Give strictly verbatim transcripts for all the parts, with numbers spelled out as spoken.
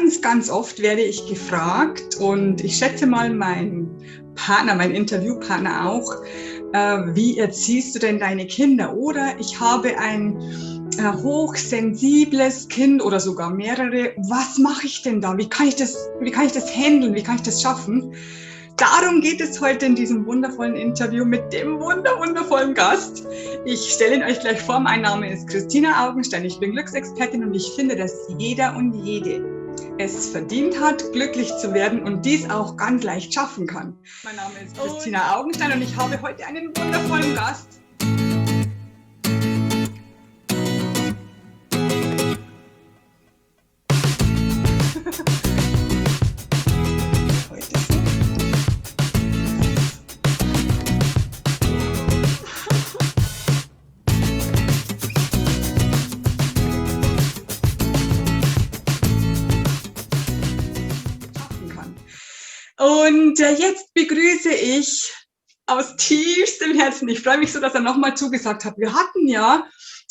Ganz, ganz oft werde ich gefragt und ich schätze mal mein Partner, mein Interviewpartner auch, äh, wie erziehst du denn deine Kinder? Oder ich habe ein äh, hochsensibles Kind oder sogar mehrere. Was mache ich denn da? Wie kann ich das, wie kann ich das handeln? Wie kann ich das schaffen? Darum geht es heute in diesem wundervollen Interview mit dem wunder wundervollen Gast. Ich stelle ihn euch gleich vor. Mein Name ist Christina Augenstein. Ich bin Glücksexpertin und ich finde, dass jeder und jede es verdient hat, glücklich zu werden und dies auch ganz leicht schaffen kann. Mein Name ist Christina Augenstein und ich habe heute einen wundervollen Gast. Und äh, jetzt begrüße ich aus tiefstem Herzen, ich freue mich so, dass er nochmal zugesagt hat. Wir hatten ja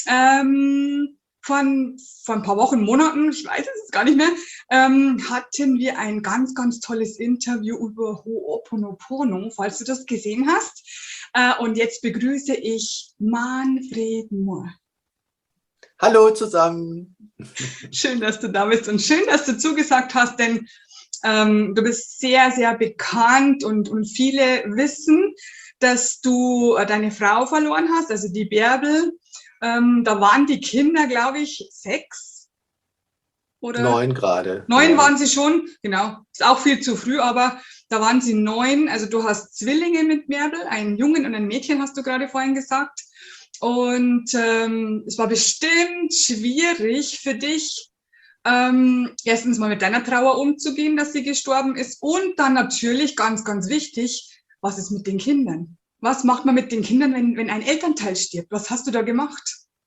ähm, von, von ein paar Wochen, Monaten, ich weiß es gar nicht mehr, ähm, hatten wir ein ganz, ganz tolles Interview über Ho'oponopono, falls du das gesehen hast. Äh, und jetzt begrüße ich Manfred Mohr. Hallo zusammen. Schön, dass du da bist und schön, dass du zugesagt hast, denn Ähm, du bist sehr, sehr bekannt und, und viele wissen, dass du äh, deine Frau verloren hast, also die Bärbel. Ähm, da waren die Kinder, glaube ich, sechs oder neun gerade. Neun ja. waren sie schon, genau. Ist auch viel zu früh, aber da waren sie neun. Also du hast Zwillinge mit Bärbel, einen Jungen und ein Mädchen, hast du gerade vorhin gesagt. Und ähm, es war bestimmt schwierig für dich, Ähm, erstens mal mit deiner Trauer umzugehen, dass sie gestorben ist und dann natürlich ganz, ganz wichtig, was ist mit den Kindern? Was macht man mit den Kindern, wenn, wenn ein Elternteil stirbt? Was hast du da gemacht?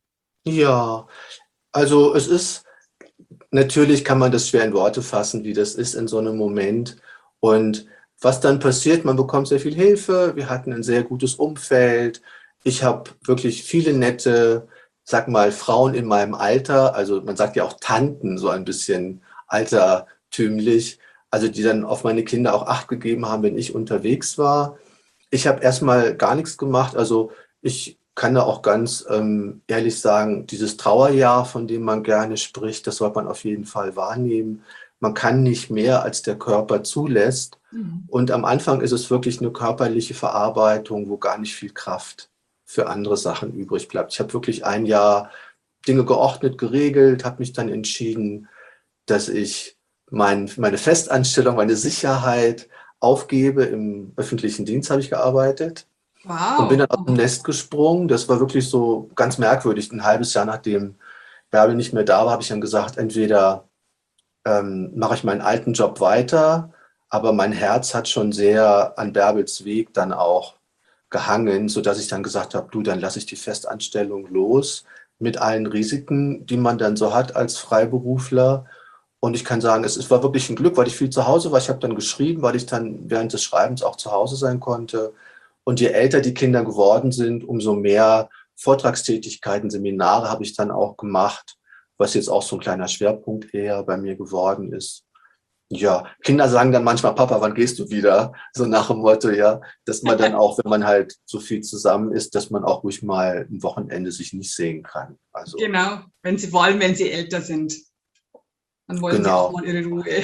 Ja, also es ist, natürlich kann man das schwer in Worte fassen, wie das ist in so einem Moment. Und was dann passiert, man bekommt sehr viel Hilfe, wir hatten ein sehr gutes Umfeld. Ich habe wirklich viele nette, sag mal, Frauen in meinem Alter, also man sagt ja auch Tanten, so ein bisschen altertümlich, also die dann auf meine Kinder auch Acht gegeben haben, wenn ich unterwegs war. Ich habe erstmal gar nichts gemacht, also ich kann da auch ganz ähm, ehrlich sagen, dieses Trauerjahr, von dem man gerne spricht, das sollte man auf jeden Fall wahrnehmen. Man kann nicht mehr, als der Körper zulässt. Mhm. Und am Anfang ist es wirklich eine körperliche Verarbeitung, wo gar nicht viel Kraft für andere Sachen übrig bleibt. Ich habe wirklich ein Jahr Dinge geordnet, geregelt, habe mich dann entschieden, dass ich mein, meine Festanstellung, meine Sicherheit aufgebe. Im öffentlichen Dienst habe ich gearbeitet. Und bin Wow. dann aus dem Nest gesprungen. Das war wirklich so ganz merkwürdig. Ein halbes Jahr nachdem Bärbel nicht mehr da war, habe ich dann gesagt, entweder ähm, mache ich meinen alten Job weiter, aber mein Herz hat schon sehr an Bärbels Weg dann auch gehangen, sodass ich dann gesagt habe, du, dann lasse ich die Festanstellung los mit allen Risiken, die man dann so hat als Freiberufler. Und ich kann sagen, es, es war wirklich ein Glück, weil ich viel zu Hause war. Ich habe dann geschrieben, weil ich dann während des Schreibens auch zu Hause sein konnte. Und je älter die Kinder geworden sind, umso mehr Vortragstätigkeiten, Seminare habe ich dann auch gemacht, was jetzt auch so ein kleiner Schwerpunkt eher bei mir geworden ist. Ja, Kinder sagen dann manchmal, Papa, wann gehst du wieder? So nach dem Motto, ja, dass man dann auch, wenn man halt so viel zusammen ist, dass man auch ruhig mal ein Wochenende sich nicht sehen kann. Also, Genau, wenn sie, vor allem wenn sie älter sind, dann wollen sie auch genau. mal ihre Ruhe.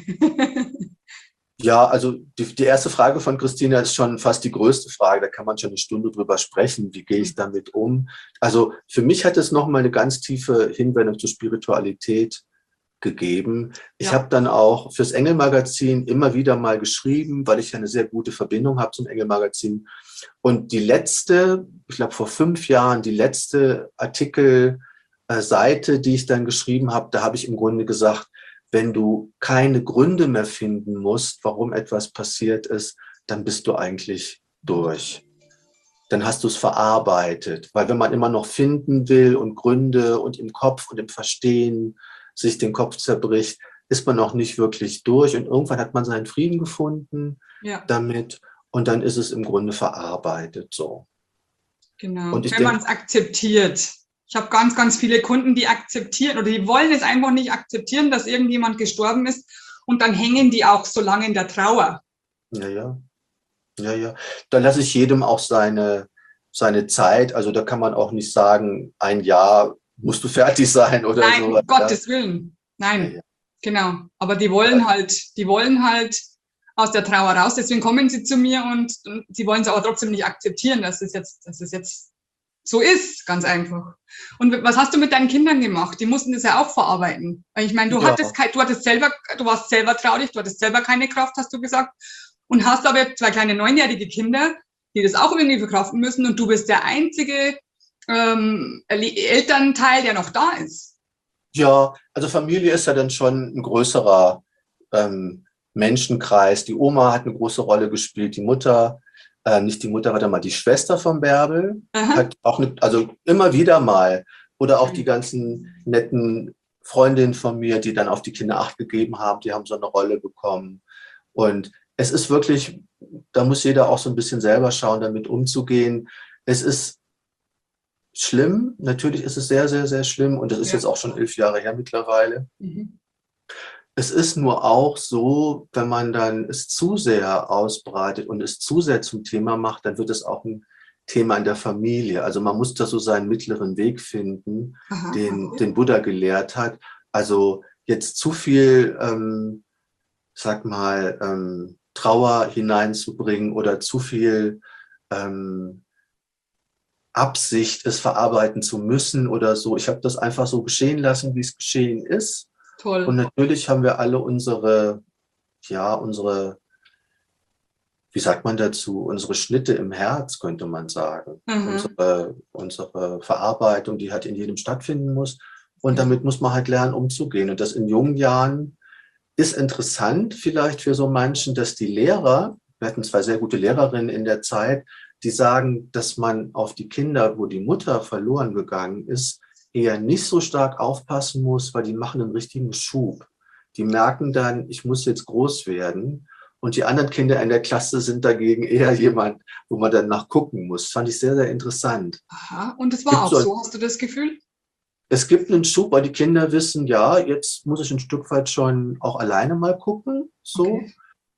Ja, also die, die erste Frage von Christina ist schon fast die größte Frage. Da kann man schon eine Stunde drüber sprechen. Wie gehe ich damit um? Also für mich hat es nochmal eine ganz tiefe Hinwendung zur Spiritualität gegeben. Ich Ja. habe dann auch fürs Engelmagazin immer wieder mal geschrieben, weil ich ja eine sehr gute Verbindung habe zum Engelmagazin. Und die letzte, ich glaube vor fünf Jahren, die letzte Artikelseite, die ich dann geschrieben habe, da habe ich im Grunde gesagt, wenn du keine Gründe mehr finden musst, warum etwas passiert ist, dann bist du eigentlich durch. Dann hast du es verarbeitet. Weil wenn man immer noch finden will und Gründe und im Kopf und im Verstehen sich den Kopf zerbricht, ist man noch nicht wirklich durch. Und irgendwann hat man seinen Frieden gefunden Ja. damit und dann ist es im Grunde verarbeitet so. Genau, Und ich wenn man denke, es akzeptiert. Ich habe ganz, ganz viele Kunden, die akzeptieren oder die wollen es einfach nicht akzeptieren, dass irgendjemand gestorben ist und dann hängen die auch so lange in der Trauer. Ja, ja, ja, ja. Da lasse ich jedem auch seine, seine Zeit. Also da kann man auch nicht sagen, ein Jahr musst du fertig sein oder Nein, so. um Gottes Willen. Ja, Nein, ja. genau. Aber die wollen halt, die wollen halt aus der Trauer raus. Deswegen kommen sie zu mir und, und sie wollen es aber trotzdem nicht akzeptieren, dass es jetzt, dass es jetzt so ist, ganz einfach. Und was hast du mit deinen Kindern gemacht? Die mussten das ja auch verarbeiten. Weil ich meine, du Ja. hattest kein, du hattest selber, du warst selber traurig, du hattest selber keine Kraft, hast du gesagt. Und hast aber zwei kleine neunjährige Kinder, die das auch irgendwie verkraften müssen. Und du bist der einzige ähm, Elternteil, der noch da ist. Ja, also Familie ist ja dann schon ein größerer ähm, Menschenkreis. Die Oma hat eine große Rolle gespielt, die Mutter, äh, nicht die Mutter, warte mal, die Schwester von Bärbel Aha. hat auch, eine, also immer wieder mal, oder auch Schön. die ganzen netten Freundinnen von mir, die dann auf die Kinder Acht gegeben haben, die haben so eine Rolle bekommen. Und es ist wirklich, da muss jeder auch so ein bisschen selber schauen, damit umzugehen. Es ist schlimm, natürlich ist es sehr, sehr, sehr schlimm und das ist Ja. jetzt auch schon elf Jahre her mittlerweile. Mhm. Es ist nur auch so, wenn man dann es zu sehr ausbreitet und es zu sehr zum Thema macht, dann wird es auch ein Thema in der Familie. Also man muss da so seinen mittleren Weg finden, Aha, den, okay. den Buddha gelehrt hat. Also jetzt zu viel, ähm, sag mal, ähm, Trauer hineinzubringen oder zu viel ähm, Absicht, es verarbeiten zu müssen oder so. Ich habe das einfach so geschehen lassen, wie es geschehen ist. Toll. Und natürlich haben wir alle unsere, ja, unsere, wie sagt man dazu, unsere Schnitte im Herz, könnte man sagen. Mhm. Unsere, unsere Verarbeitung, die halt in jedem stattfinden muss. Und Ja. damit muss man halt lernen, umzugehen. Und das in jungen Jahren ist interessant vielleicht für so manchen, dass die Lehrer, wir hatten zwei sehr gute Lehrerinnen in der Zeit, die sagen, dass man auf die Kinder, wo die Mutter verloren gegangen ist, eher nicht so stark aufpassen muss, weil die machen einen richtigen Schub. Die merken dann, ich muss jetzt groß werden. Und die anderen Kinder in der Klasse sind dagegen eher jemand, wo man dann nachgucken muss. Das fand ich sehr, sehr interessant. Aha, und das Es war gibt auch so, so, hast du das Gefühl? es gibt einen Schub, weil die Kinder wissen, ja, jetzt muss ich ein Stück weit schon auch alleine mal gucken. So. Okay.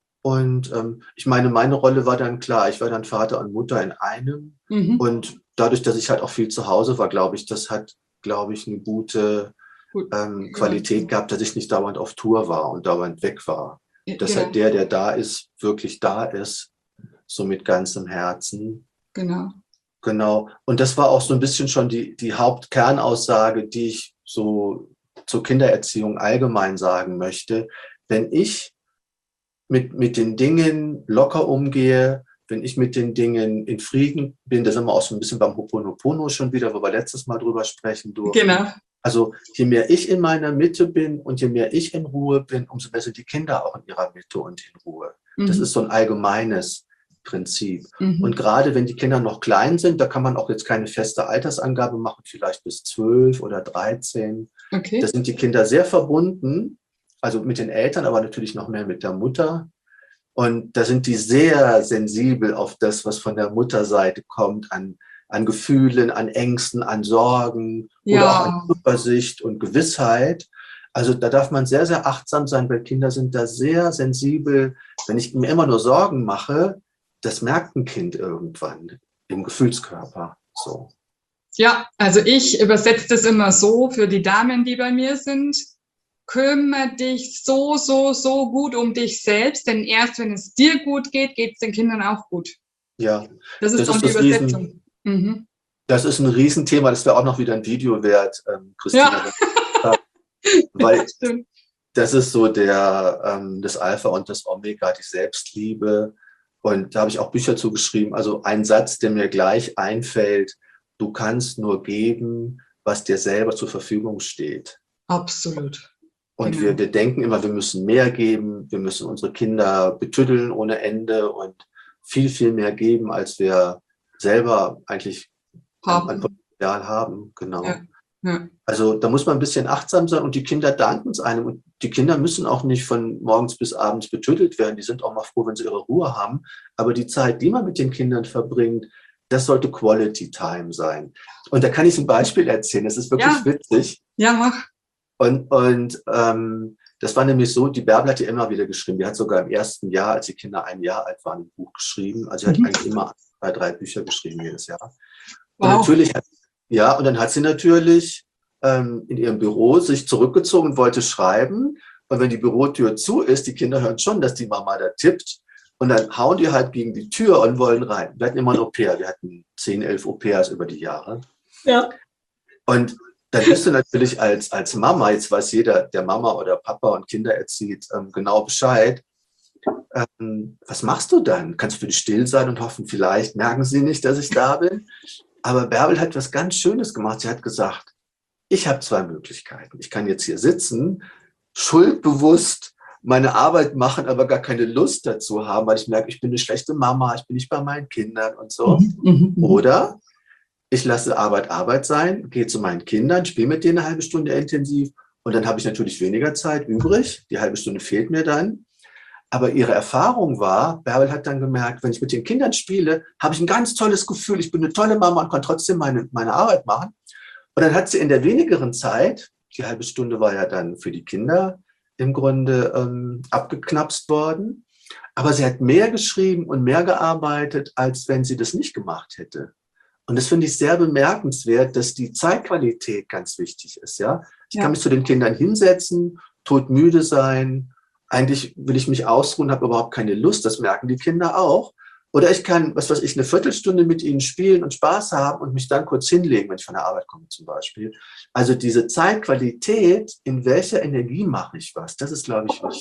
Und ähm, ich meine, meine Rolle war dann klar, ich war dann Vater und Mutter in einem. Mhm. Und dadurch, dass ich halt auch viel zu Hause war, glaube ich, das hat, glaube ich, eine gute Gut. ähm, Ja, Qualität so. gehabt, dass ich nicht dauernd auf Tour war und dauernd weg war. Ja, Dass genau, halt der, der da ist, wirklich da ist, so mit ganzem Herzen. genau. Genau. Und das war auch so ein bisschen schon die, die Hauptkernaussage, die ich so zur Kindererziehung allgemein sagen möchte. Wenn ich mit, mit den Dingen locker umgehe, wenn ich mit den Dingen in Frieden bin, da sind wir auch so ein bisschen beim Ho'oponopono schon wieder, wo wir letztes Mal drüber sprechen durften. Genau. Also je mehr ich in meiner Mitte bin und je mehr ich in Ruhe bin, umso mehr sind die Kinder auch in ihrer Mitte und in Ruhe. Mhm. Das ist so ein allgemeines Prinzip. Mhm. Und gerade wenn die Kinder noch klein sind, da kann man auch jetzt keine feste Altersangabe machen, vielleicht bis zwölf oder dreizehn. Okay. Da sind die Kinder sehr verbunden, also mit den Eltern, aber natürlich noch mehr mit der Mutter. Und da sind die sehr sensibel auf das, was von der Mutterseite kommt, an, an Gefühlen, an Ängsten, an Sorgen Ja. oder auch an Zuversicht und Gewissheit. Also da darf man sehr, sehr achtsam sein, weil Kinder sind da sehr sensibel. Wenn ich mir immer nur Sorgen mache, das merkt ein Kind irgendwann im Gefühlskörper. So. Ja, also ich übersetze das immer so für die Damen, die bei mir sind. Kümmere dich so, so, so gut um dich selbst, denn erst wenn es dir gut geht, geht es den Kindern auch gut. Ja, Das ist das dann ist die das Übersetzung. Riesen, Mhm. das ist ein Riesenthema. Das wäre auch noch wieder ein Video wert, ähm, Christina. Ja. Weil Ja, stimmt. das ist so der, ähm, das Alpha und das Omega, die Selbstliebe. Und da habe ich auch Bücher zugeschrieben. Also ein Satz, der mir gleich einfällt: Du kannst nur geben, was dir selber zur Verfügung steht. Absolut. Und Genau. wir, wir denken immer, wir müssen mehr geben, wir müssen unsere Kinder betüddeln ohne Ende und viel, viel mehr geben, als wir selber eigentlich an, an Haben. Potenzial haben. Genau. Ja. Ja. Also da muss man ein bisschen achtsam sein und die Kinder danken es einem. Und die Kinder müssen auch nicht von morgens bis abends betüttelt werden. Die sind auch mal froh, wenn sie ihre Ruhe haben. Aber die Zeit, die man mit den Kindern verbringt, das sollte Quality Time sein. Und da kann ich ein Beispiel erzählen, das ist wirklich Ja. witzig. Ja, mach. Und, und ähm, das war nämlich so, die Bärbel hat ja immer wieder geschrieben. Die hat sogar im ersten Jahr, als die Kinder ein Jahr alt waren, ein Buch geschrieben. Also sie hat Mhm. eigentlich immer zwei, drei Bücher geschrieben jedes Jahr. Und Wow. natürlich, hat, ja, und dann hat sie natürlich ähm, in ihrem Büro sich zurückgezogen und wollte schreiben. Und wenn die Bürotür zu ist, die Kinder hören schon, dass die Mama da tippt. Und dann hauen die halt gegen die Tür und wollen rein. Wir hatten immer ein Au-pair. Wir hatten zehn, elf Au-pairs über die Jahre. Ja. Und dann bist du natürlich als, als Mama, jetzt weiß jeder, der Mama oder Papa und Kinder erzieht, ähm, genau Bescheid. Ähm, was machst du dann? Kannst du für die still sein und hoffen, vielleicht merken sie nicht, dass ich da bin? Aber Bärbel hat was ganz Schönes gemacht. Sie hat gesagt, ich habe zwei Möglichkeiten. Ich kann jetzt hier sitzen, schuldbewusst meine Arbeit machen, aber gar keine Lust dazu haben, weil ich merke, ich bin eine schlechte Mama, ich bin nicht bei meinen Kindern und so. Mhm. Mhm. Oder ich lasse Arbeit Arbeit sein, gehe zu meinen Kindern, spiele mit denen eine halbe Stunde intensiv und dann habe ich natürlich weniger Zeit übrig. Die halbe Stunde fehlt mir dann. Aber ihre Erfahrung war, Bärbel hat dann gemerkt, wenn ich mit den Kindern spiele, habe ich ein ganz tolles Gefühl, ich bin eine tolle Mama und kann trotzdem meine, meine Arbeit machen. Und dann hat sie in der wenigeren Zeit, die halbe Stunde war ja dann für die Kinder im Grunde ähm, abgeknapst worden, aber sie hat mehr geschrieben und mehr gearbeitet, als wenn sie das nicht gemacht hätte. Und das finde ich sehr bemerkenswert, dass die Zeitqualität ganz wichtig ist. Ja? Ich Ja. kann mich zu den Kindern hinsetzen, todmüde sein, eigentlich will ich mich ausruhen, habe überhaupt keine Lust, das merken die Kinder auch. Oder ich kann, was weiß ich, eine Viertelstunde mit ihnen spielen und Spaß haben und mich dann kurz hinlegen, wenn ich von der Arbeit komme zum Beispiel. Also diese Zeitqualität, in welcher Energie mache ich was, das ist, glaube ich, wichtig.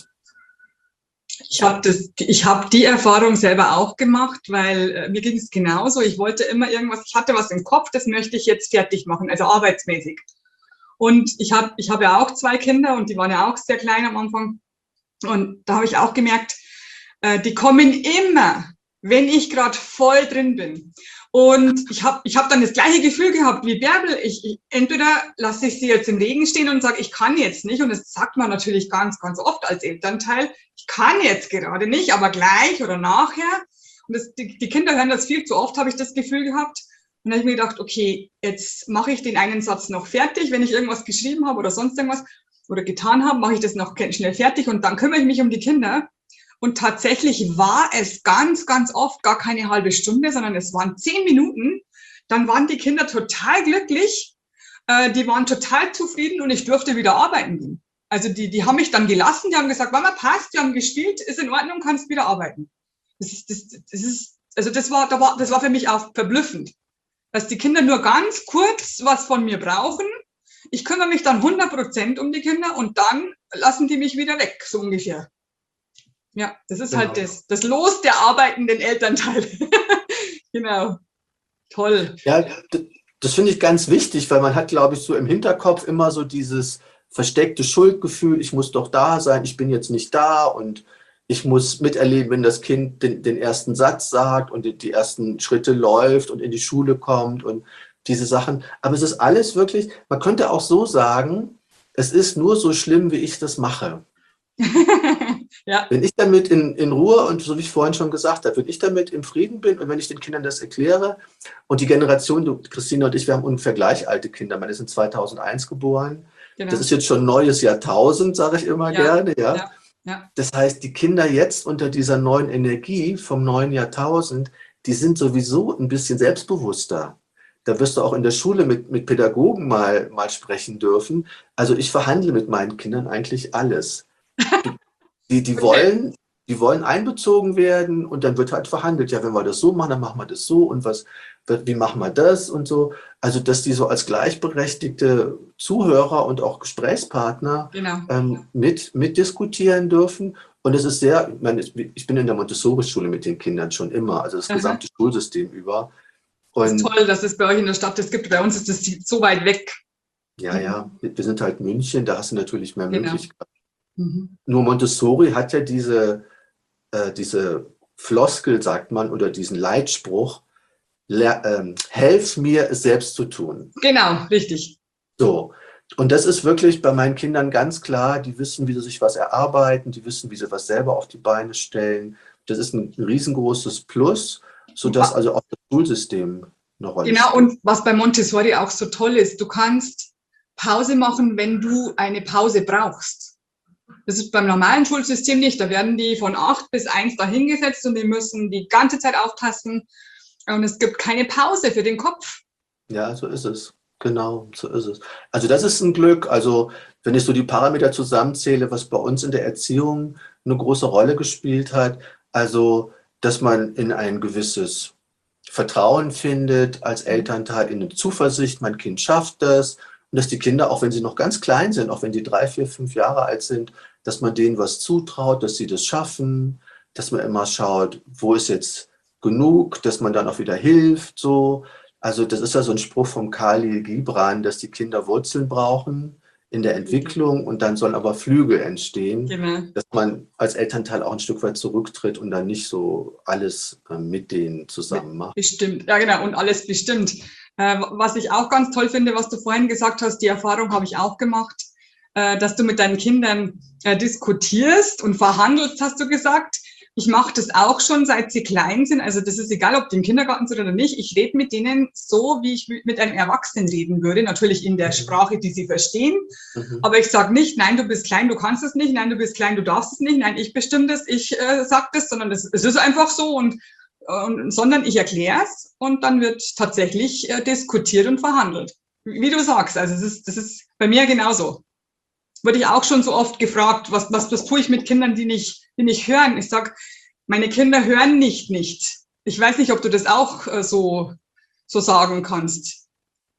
Ich habe das, ich habe die Erfahrung selber auch gemacht, weil äh, mir ging es genauso. Ich wollte immer irgendwas, ich hatte was im Kopf, das möchte ich jetzt fertig machen, also arbeitsmäßig. Und ich habe, ich habe ja auch zwei Kinder und die waren ja auch sehr klein am Anfang. Und da habe ich auch gemerkt, äh, die kommen immer, wenn ich gerade voll drin bin. Und ich habe ich hab dann das gleiche Gefühl gehabt wie Bärbel. Ich, ich, entweder lasse ich sie jetzt im Regen stehen und sage, ich kann jetzt nicht. Und das sagt man natürlich ganz, ganz oft als Elternteil. Ich kann jetzt gerade nicht, aber gleich oder nachher. Und das, die, die Kinder hören das viel zu oft, habe ich das Gefühl gehabt. Und dann habe ich mir gedacht, okay, jetzt mache ich den einen Satz noch fertig, wenn ich irgendwas geschrieben habe oder sonst irgendwas oder getan habe, mache ich das noch schnell fertig und dann kümmere ich mich um die Kinder. Und tatsächlich war es ganz, ganz oft gar keine halbe Stunde, sondern es waren zehn Minuten. Dann waren die Kinder total glücklich, äh, die waren total zufrieden und ich durfte wieder arbeiten gehen. Also die, die haben mich dann gelassen, die haben gesagt, Mama, passt, die haben gespielt, ist in Ordnung, kannst wieder arbeiten. Das ist, das, das ist, also das war, das war, das war für mich auch verblüffend, dass die Kinder nur ganz kurz was von mir brauchen. Ich kümmere mich dann hundert Prozent um die Kinder und dann lassen die mich wieder weg, so ungefähr. Ja, das ist Genau. halt das, das Los der arbeitenden Elternteile. Genau. Toll. Ja, das, das finde ich ganz wichtig, weil man hat, glaube ich, so im Hinterkopf immer so dieses versteckte Schuldgefühl, ich muss doch da sein, ich bin jetzt nicht da und ich muss miterleben, wenn das Kind den, den ersten Satz sagt und die, die ersten Schritte läuft und in die Schule kommt und diese Sachen. Aber es ist alles wirklich, man könnte auch so sagen, es ist nur so schlimm, wie ich das mache. Ja. Wenn ich damit in, in Ruhe und so wie ich vorhin schon gesagt habe, wenn ich damit im Frieden bin und wenn ich den Kindern das erkläre und die Generation, du, Christine und ich, wir haben ungefähr gleich alte Kinder, meine sind zweitausendeins geboren, Genau. das ist jetzt schon ein neues Jahrtausend, sage ich immer Ja. gerne. Ja? Ja. Ja. Das heißt, die Kinder jetzt unter dieser neuen Energie vom neuen Jahrtausend, die sind sowieso ein bisschen selbstbewusster. Da wirst du auch in der Schule mit, mit Pädagogen mal, mal sprechen dürfen. Also ich verhandle mit meinen Kindern eigentlich alles. Die, die, Okay. wollen, die wollen einbezogen werden und dann wird halt verhandelt. Ja, wenn wir das so machen, dann machen wir das so und was, wie machen wir das und so. Also, dass die so als gleichberechtigte Zuhörer und auch Gesprächspartner Genau. ähm, mit, mitdiskutieren dürfen. Und es ist sehr, ich meine, ich bin in der Montessori-Schule mit den Kindern schon immer, also das Aha. gesamte Schulsystem über. Das Und ist toll, dass es bei euch in der Stadt das gibt. Bei uns ist das so weit weg. ja, ja, wir sind halt München, da hast du natürlich mehr Genau. Möglichkeiten. Mhm. Nur Montessori hat ja diese, äh, diese Floskel, sagt man, oder diesen Leitspruch, le- ähm, helf mir, es selbst zu tun. Genau, richtig. So. Und das ist wirklich bei meinen Kindern ganz klar, die wissen, wie sie sich was erarbeiten, die wissen, wie sie was selber auf die Beine stellen. Das ist ein riesengroßes Plus. sodass also auch das Schulsystem eine Rolle Genau, spielt. und was bei Montessori auch so toll ist, du kannst Pause machen, wenn du eine Pause brauchst. Das ist beim normalen Schulsystem nicht. Da werden die von acht bis eins dahingesetzt und die müssen die ganze Zeit aufpassen. Und es gibt keine Pause für den Kopf. Ja, so ist es. Genau, so ist es. Also das ist ein Glück. Also wenn ich so die Parameter zusammenzähle, was bei uns in der Erziehung eine große Rolle gespielt hat, also dass man in ein gewisses Vertrauen findet als Elternteil, in eine Zuversicht, mein Kind schafft das. Und dass die Kinder, auch wenn sie noch ganz klein sind, auch wenn die drei, vier, fünf Jahre alt sind, dass man denen was zutraut, dass sie das schaffen, dass man immer schaut, wo ist jetzt genug, dass man dann auch wieder hilft. So. Also das ist ja so ein Spruch vom Khalil Gibran, dass die Kinder Wurzeln brauchen in der Entwicklung und dann sollen aber Flügel entstehen, Genau. dass man als Elternteil auch ein Stück weit zurücktritt und dann nicht so alles äh, mit denen zusammen macht. Bestimmt, ja genau, und alles bestimmt. Äh, was ich auch ganz toll finde, was du vorhin gesagt hast, die Erfahrung habe ich auch gemacht, äh, dass du mit deinen Kindern äh, diskutierst und verhandelst, hast du gesagt. Ich mache das auch schon, seit sie klein sind. Also das ist egal, ob die im Kindergarten sind oder nicht. Ich rede mit denen so, wie ich mit einem Erwachsenen reden würde. Natürlich in der Sprache, die sie verstehen. Mhm. Aber ich sage nicht, nein, du bist klein, du kannst es nicht. Nein, du bist klein, du darfst es nicht. Nein, ich bestimme das, ich äh, sage das. Sondern das, es ist einfach so. Und, und, sondern ich erkläre es und dann wird tatsächlich äh, diskutiert und verhandelt. Wie du sagst, also das ist, das ist bei mir genauso. Wurde ich auch schon so oft gefragt, was, was, was tue ich mit Kindern, die nicht, die nicht hören? Ich sage, meine Kinder hören nicht nicht. Ich weiß nicht, ob du das auch äh, so, so sagen kannst.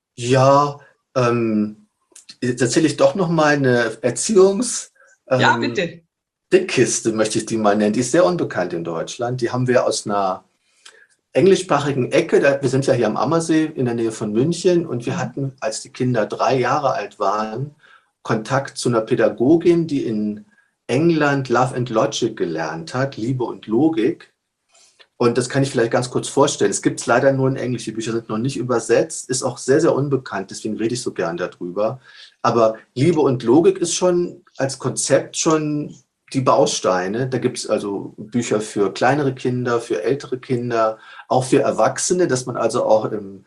Ja, ähm, jetzt erzähle ich doch noch mal eine Erziehungs- ähm, ja, bitte. Dickkiste, möchte ich die mal nennen. Die ist sehr unbekannt in Deutschland. Die haben wir aus einer englischsprachigen Ecke. Da, wir sind ja hier am Ammersee in der Nähe von München und wir hatten, als die Kinder drei Jahre alt waren, Kontakt zu einer Pädagogin, die in England Love and Logic gelernt hat, Liebe und Logik. Und das kann ich vielleicht ganz kurz vorstellen. Es gibt es leider nur in Englisch, die Bücher sind noch nicht übersetzt, ist auch sehr, sehr unbekannt, deswegen rede ich so gern darüber. Aber Liebe und Logik ist schon als Konzept schon die Bausteine. Da gibt es also Bücher für kleinere Kinder, für ältere Kinder, auch für Erwachsene, dass man also auch im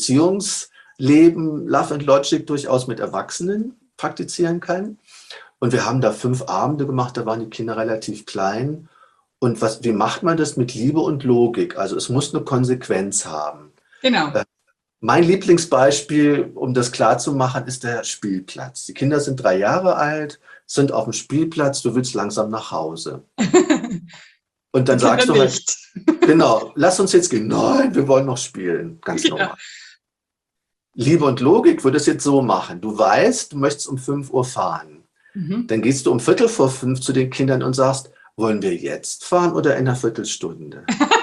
Beziehungsleben Love and Logic durchaus mit Erwachsenen praktizieren kann. Und wir haben da fünf Abende gemacht, da waren die Kinder relativ klein. Und was, wie macht man das mit Liebe und Logik? Also es muss eine Konsequenz haben. Genau. Äh, mein Lieblingsbeispiel, um das klar zu machen, ist der Spielplatz. Die Kinder sind drei Jahre alt, sind auf dem Spielplatz, du willst langsam nach Hause. Und dann sagst du halt, genau, lass uns jetzt gehen. Nein, wir wollen noch spielen. Ganz normal. Ja. Liebe und Logik würde es jetzt so machen. Du weißt, du möchtest um fünf Uhr fahren. Mhm. Dann gehst du um Viertel vor fünf zu den Kindern und sagst, wollen wir jetzt fahren oder in einer Viertelstunde?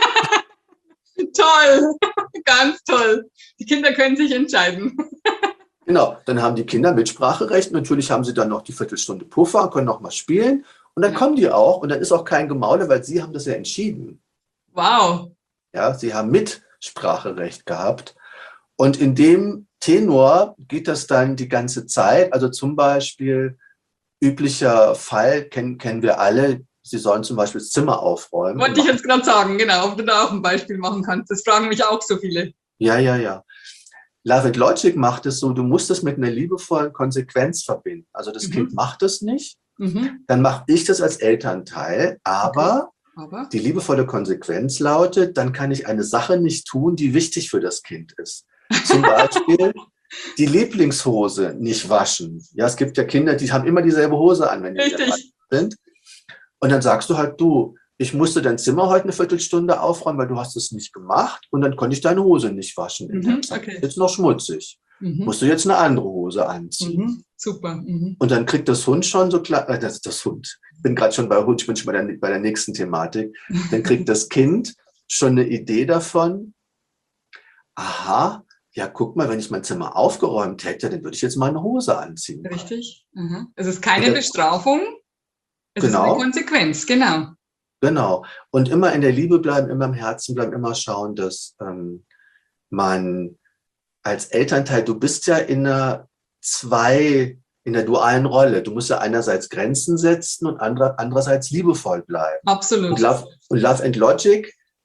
Toll, ganz toll. Die Kinder können sich entscheiden. Genau, dann haben die Kinder Mitspracherecht. Natürlich haben sie dann noch die Viertelstunde Puffer, können noch mal spielen. Und dann ja. kommen die auch und dann ist auch kein Gemaule, weil sie haben das ja entschieden. Wow. Ja, sie haben Mitspracherecht gehabt. Und in dem Tenor geht das dann die ganze Zeit. Also zum Beispiel, üblicher Fall, kennen, kennen wir alle, sie sollen zum Beispiel das Zimmer aufräumen. Wollte ich jetzt gerade sagen, genau, ob du da auch ein Beispiel machen kannst. Das fragen mich auch so viele. Ja, ja, ja. Love and Logic macht es so, du musst es mit einer liebevollen Konsequenz verbinden. Also das mhm. Kind macht es nicht, mhm. dann mache ich das als Elternteil, aber, okay. aber die liebevolle Konsequenz lautet, dann kann ich eine Sache nicht tun, die wichtig für das Kind ist. Zum Beispiel die Lieblingshose nicht waschen. Ja, es gibt ja Kinder, die haben immer dieselbe Hose an, wenn die Richtig. sind. Und dann sagst du halt, du, ich musste dein Zimmer heute eine Viertelstunde aufräumen, weil du hast es nicht gemacht und dann konnte ich deine Hose nicht waschen. Mhm, okay. Jetzt noch schmutzig. Mhm. Musst du jetzt eine andere Hose anziehen. Mhm, super. Mhm. Und dann kriegt das Hund schon so klar, äh, das ist das Hund. Ich bin gerade schon bei Hund, ich bin schon bei der, bei der nächsten Thematik. Dann kriegt das Kind schon eine Idee davon, aha, ja, guck mal, wenn ich mein Zimmer aufgeräumt hätte, dann würde ich jetzt meine Hose anziehen. Richtig. Mhm. Es ist keine Bestrafung, es genau. ist eine Konsequenz, genau. Genau. Und immer in der Liebe bleiben, immer im Herzen bleiben, immer schauen, dass ähm, man als Elternteil, du bist ja in einer zwei, in der dualen Rolle. Du musst ja einerseits Grenzen setzen und andere, andererseits liebevoll bleiben. Absolut. Und Love, und Love and Logic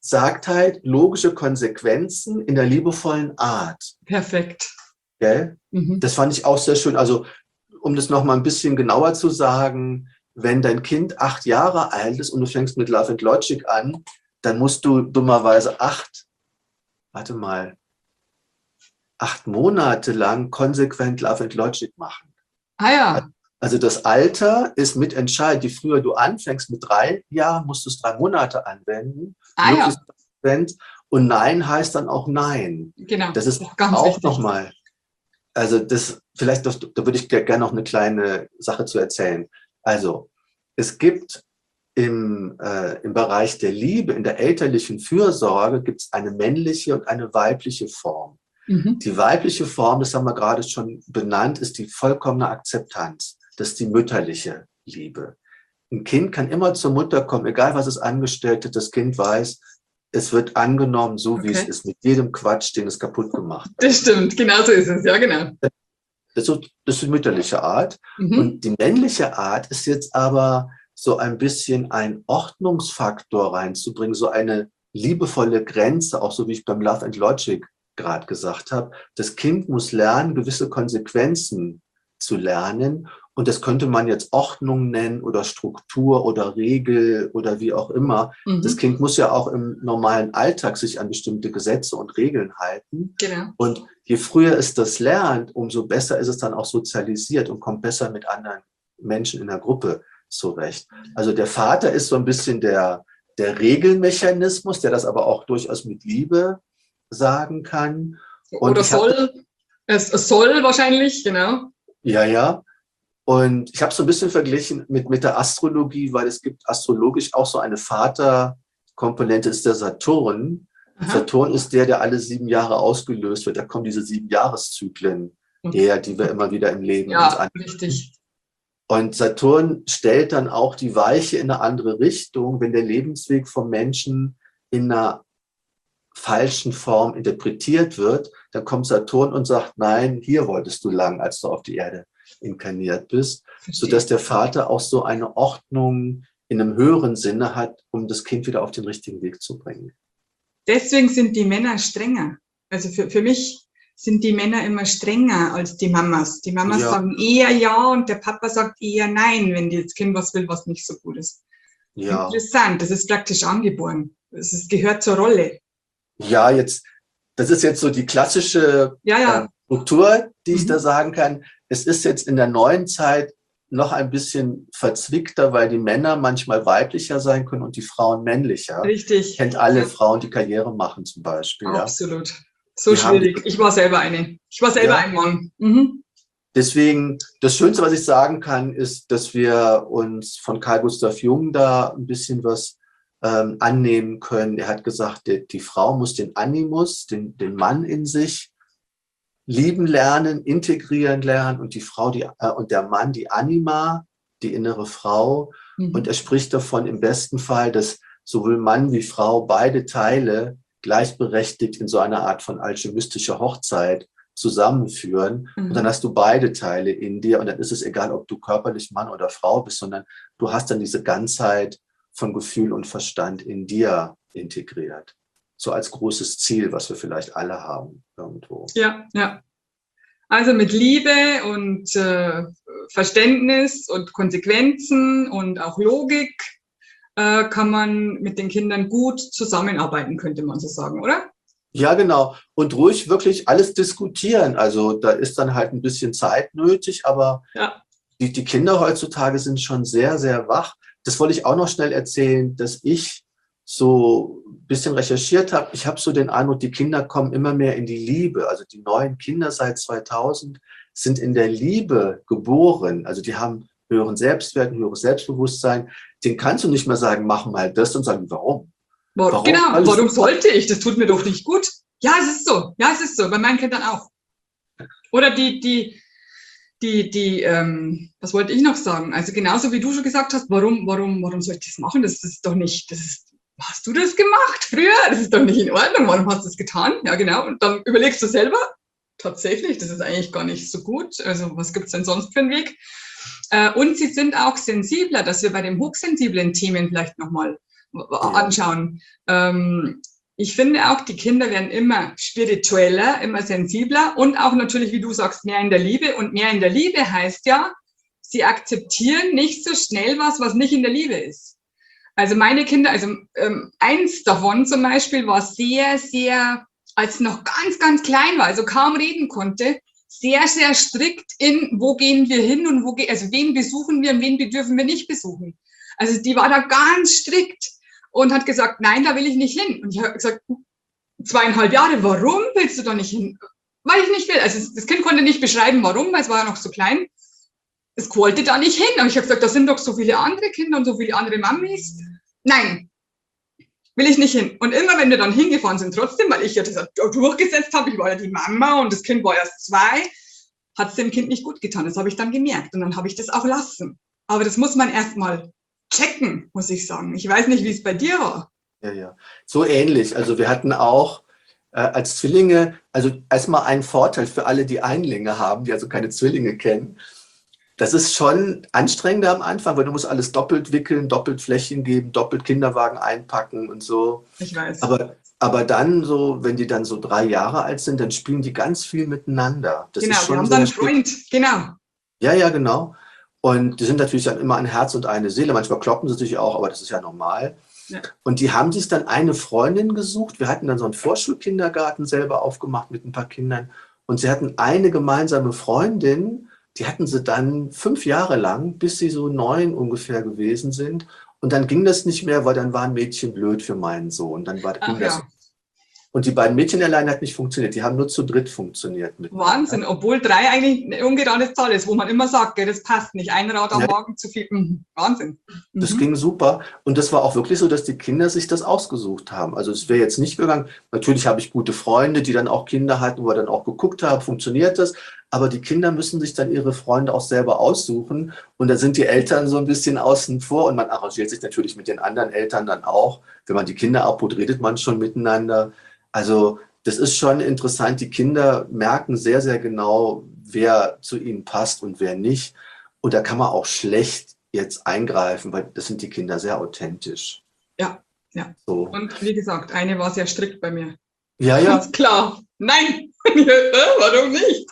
sagt halt logische Konsequenzen in der liebevollen Art. Perfekt. Gell? Mhm. Das fand ich auch sehr schön. Also, um das noch mal ein bisschen genauer zu sagen, wenn dein Kind acht Jahre alt ist und du fängst mit Love and Logic an, dann musst du dummerweise acht, warte mal, acht Monate lang konsequent Love and Logic machen. Ah ja. Also das Alter ist mitentscheidend. Je früher du anfängst, mit drei Jahren musst du es drei Monate anwenden, Ah möglichst ja. konsequent. Und Nein heißt dann auch Nein. Genau. Das ist auch ganz auch wichtig. nochmal, also das, vielleicht, das, da würde ich gerne noch eine kleine Sache zu erzählen. Also es gibt im, äh, im Bereich der Liebe, in der elterlichen Fürsorge, gibt es eine männliche und eine weibliche Form. Mhm. Die weibliche Form, das haben wir gerade schon benannt, ist die vollkommene Akzeptanz. Das ist die mütterliche Liebe. Ein Kind kann immer zur Mutter kommen, egal was es angestellt hat. Das Kind weiß, es wird angenommen, so Okay. wie es ist, mit jedem Quatsch, den es kaputt gemacht hat. Das stimmt, genau so ist es, ja genau. Das ist, das ist die mütterliche Art. Mhm. Und die männliche Art ist jetzt aber so ein bisschen ein Ordnungsfaktor reinzubringen, so eine liebevolle Grenze, auch so wie ich beim Love and Logic gerade gesagt habe. Das Kind muss lernen, gewisse Konsequenzen zu lernen. Und das könnte man jetzt Ordnung nennen oder Struktur oder Regel oder wie auch immer. Mhm. Das Kind muss ja auch im normalen Alltag sich an bestimmte Gesetze und Regeln halten. Genau. Und je früher es das lernt, umso besser ist es dann auch sozialisiert und kommt besser mit anderen Menschen in der Gruppe zurecht. Also der Vater ist so ein bisschen der, der Regelmechanismus, der das aber auch durchaus mit Liebe sagen kann. Und Oder ich hab, soll, es, es soll wahrscheinlich, genau. Ja, ja. Und ich habe so ein bisschen verglichen mit, mit der Astrologie, weil es gibt astrologisch auch so eine Vaterkomponente, ist der Saturn. Aha. Saturn ist der, der alle sieben Jahre ausgelöst wird. Da kommen diese sieben Jahreszyklen her, die wir immer wieder im Leben uns Ja, an. richtig. Und Saturn stellt dann auch die Weiche in eine andere Richtung, wenn der Lebensweg vom Menschen in einer falschen Form interpretiert wird, dann kommt Saturn und sagt, nein, hier wolltest du lang, als du auf die Erde inkarniert bist, Verstehe. sodass der Vater auch so eine Ordnung in einem höheren Sinne hat, um das Kind wieder auf den richtigen Weg zu bringen. Deswegen sind die Männer strenger. Also für, für mich sind die Männer immer strenger als die Mamas. Die Mamas Ja. sagen eher ja und der Papa sagt eher nein, wenn das Kind was will, was nicht so gut ist. Ja, Interessant, das ist praktisch angeboren. Das ist, gehört zur Rolle. ja, jetzt, das ist jetzt so die klassische Ja, ja. äh, Struktur, die ich Mhm. da sagen kann. Es ist jetzt in der neuen Zeit noch ein bisschen verzwickter, weil die Männer manchmal weiblicher sein können und die Frauen männlicher. Richtig. Kennt alle Ja. Frauen, die Karriere machen zum Beispiel. Ja. Absolut. So Die haben schwierig. Ich war selber eine. Ich war selber Ja. ein Mann. Mhm. Deswegen, das Schönste, was ich sagen kann, ist, dass wir uns von Carl Gustav Jung da ein bisschen was ähm, annehmen können. Er hat gesagt, die, die Frau muss den Animus, den, den Mann in sich lieben lernen, integrieren lernen und die Frau die, äh, und der Mann die Anima, die innere Frau. Mhm. Und er spricht davon im besten Fall, dass sowohl Mann wie Frau beide Teile gleichberechtigt in so einer Art von alchemistischer Hochzeit zusammenführen. Mhm. Und dann hast du beide Teile in dir und dann ist es egal, ob du körperlich Mann oder Frau bist, sondern du hast dann diese Ganzheit von Gefühl und Verstand in dir integriert. So als großes Ziel, was wir vielleicht alle haben irgendwo. Ja, ja. Also mit Liebe und äh, Verständnis und Konsequenzen und auch Logik äh, kann man mit den Kindern gut zusammenarbeiten, könnte man so sagen, oder? Ja, genau. Und ruhig wirklich alles diskutieren. Also da ist dann halt ein bisschen Zeit nötig, aber Ja. die, die Kinder heutzutage sind schon sehr, sehr wach. Das wollte ich auch noch schnell erzählen, dass ich so ein bisschen recherchiert habe. Ich habe so den Eindruck, die Kinder kommen immer mehr in die Liebe. Also die neuen Kinder seit zweitausend sind in der Liebe geboren. Also die haben höheren Selbstwert, ein höheres Selbstbewusstsein. Den kannst du nicht mehr sagen, mach mal das und sagen, warum? Warum? Warum? Genau, Alles- warum sollte ich? Das tut mir doch nicht gut. Ja, es ist so. Ja, es ist so. Bei meinen Kindern auch. Oder die, die, die, die, ähm, was wollte ich noch sagen? Also genauso wie du schon gesagt hast, warum, warum, warum soll ich das machen? Das ist doch nicht, das ist, hast du das gemacht früher? Das ist doch nicht in Ordnung. Warum hast du das getan? Ja, genau. Und dann überlegst du selber, tatsächlich, das ist eigentlich gar nicht so gut. Also was gibt's denn sonst für einen Weg? Äh, und sie sind auch sensibler, dass wir bei den hochsensiblen Themen vielleicht nochmal anschauen. Ähm, ich finde auch, die Kinder werden immer spiritueller, immer sensibler und auch natürlich, wie du sagst, mehr in der Liebe. Und mehr in der Liebe heißt ja, sie akzeptieren nicht so schnell was, was nicht in der Liebe ist. Also meine Kinder, also ähm, eins davon zum Beispiel war sehr, sehr, als noch ganz, ganz klein war, also kaum reden konnte, sehr, sehr strikt in, wo gehen wir hin und wo, ge also wen besuchen wir und wen dürfen wir nicht besuchen. Also die war da ganz strikt und hat gesagt, nein, da will ich nicht hin. Und ich habe gesagt, zweieinhalb Jahre, warum willst du da nicht hin? Weil ich nicht will. Also das Kind konnte nicht beschreiben, warum, weil es war ja noch so klein. Es wollte da nicht hin. Aber ich habe gesagt, da sind doch so viele andere Kinder und so viele andere Mamis. Nein, will ich nicht hin. Und immer, wenn wir dann hingefahren sind, trotzdem, weil ich ja das durchgesetzt habe, ich war ja die Mama und das Kind war erst zwei, hat es dem Kind nicht gut getan. Das habe ich dann gemerkt und dann habe ich das auch lassen. Aber das muss man erst mal checken, muss ich sagen. Ich weiß nicht, wie es bei dir war. Ja, ja. So ähnlich. Also wir hatten auch äh, als Zwillinge, also erstmal einen Vorteil für alle, die Einlinge haben, die also keine Zwillinge kennen. Das ist schon anstrengender am Anfang, weil du musst alles doppelt wickeln, doppelt Fläschchen geben, doppelt Kinderwagen einpacken und so. Ich weiß. Aber, aber dann so, wenn die dann so drei Jahre alt sind, dann spielen die ganz viel miteinander. Das genau, ist schon wir haben so dann einen Freund, genau. Ja, ja, genau. Und die sind natürlich dann immer ein Herz und eine Seele. Manchmal kloppen sie sich auch, aber das ist ja normal. Ja. Und die haben sich dann eine Freundin gesucht. Wir hatten dann so einen Vorschulkindergarten selber aufgemacht mit ein paar Kindern. Und sie hatten eine gemeinsame Freundin, die hatten sie dann fünf Jahre lang, bis sie so neun ungefähr gewesen sind. Und dann ging das nicht mehr, weil dann war ein Mädchen blöd für meinen Sohn. Dann war, ging Ach, das. ja. Und die beiden Mädchen allein hat nicht funktioniert. Die haben nur zu dritt funktioniert. Wahnsinn, obwohl drei eigentlich eine ungerade Zahl ist, wo man immer sagt, gell, das passt nicht. Ein Rad am ja. Morgen zu viel. Mhm. Wahnsinn. Mhm. Das ging super. Und das war auch wirklich so, dass die Kinder sich das ausgesucht haben. Also es wäre jetzt nicht gegangen. Natürlich habe ich gute Freunde, die dann auch Kinder hatten, wo wir dann auch geguckt haben, funktioniert das. Aber die Kinder müssen sich dann ihre Freunde auch selber aussuchen. Und da sind die Eltern so ein bisschen außen vor. Und man arrangiert sich natürlich mit den anderen Eltern dann auch. Wenn man die Kinder abholt, redet man schon miteinander. Also das ist schon interessant. Die Kinder merken sehr, sehr genau, wer zu ihnen passt und wer nicht. Und da kann man auch schlecht jetzt eingreifen, weil das sind die Kinder sehr authentisch. Ja, ja. So. Und wie gesagt, eine war sehr strikt bei mir. Ja, ja. Ganz klar. Nein, warum nicht?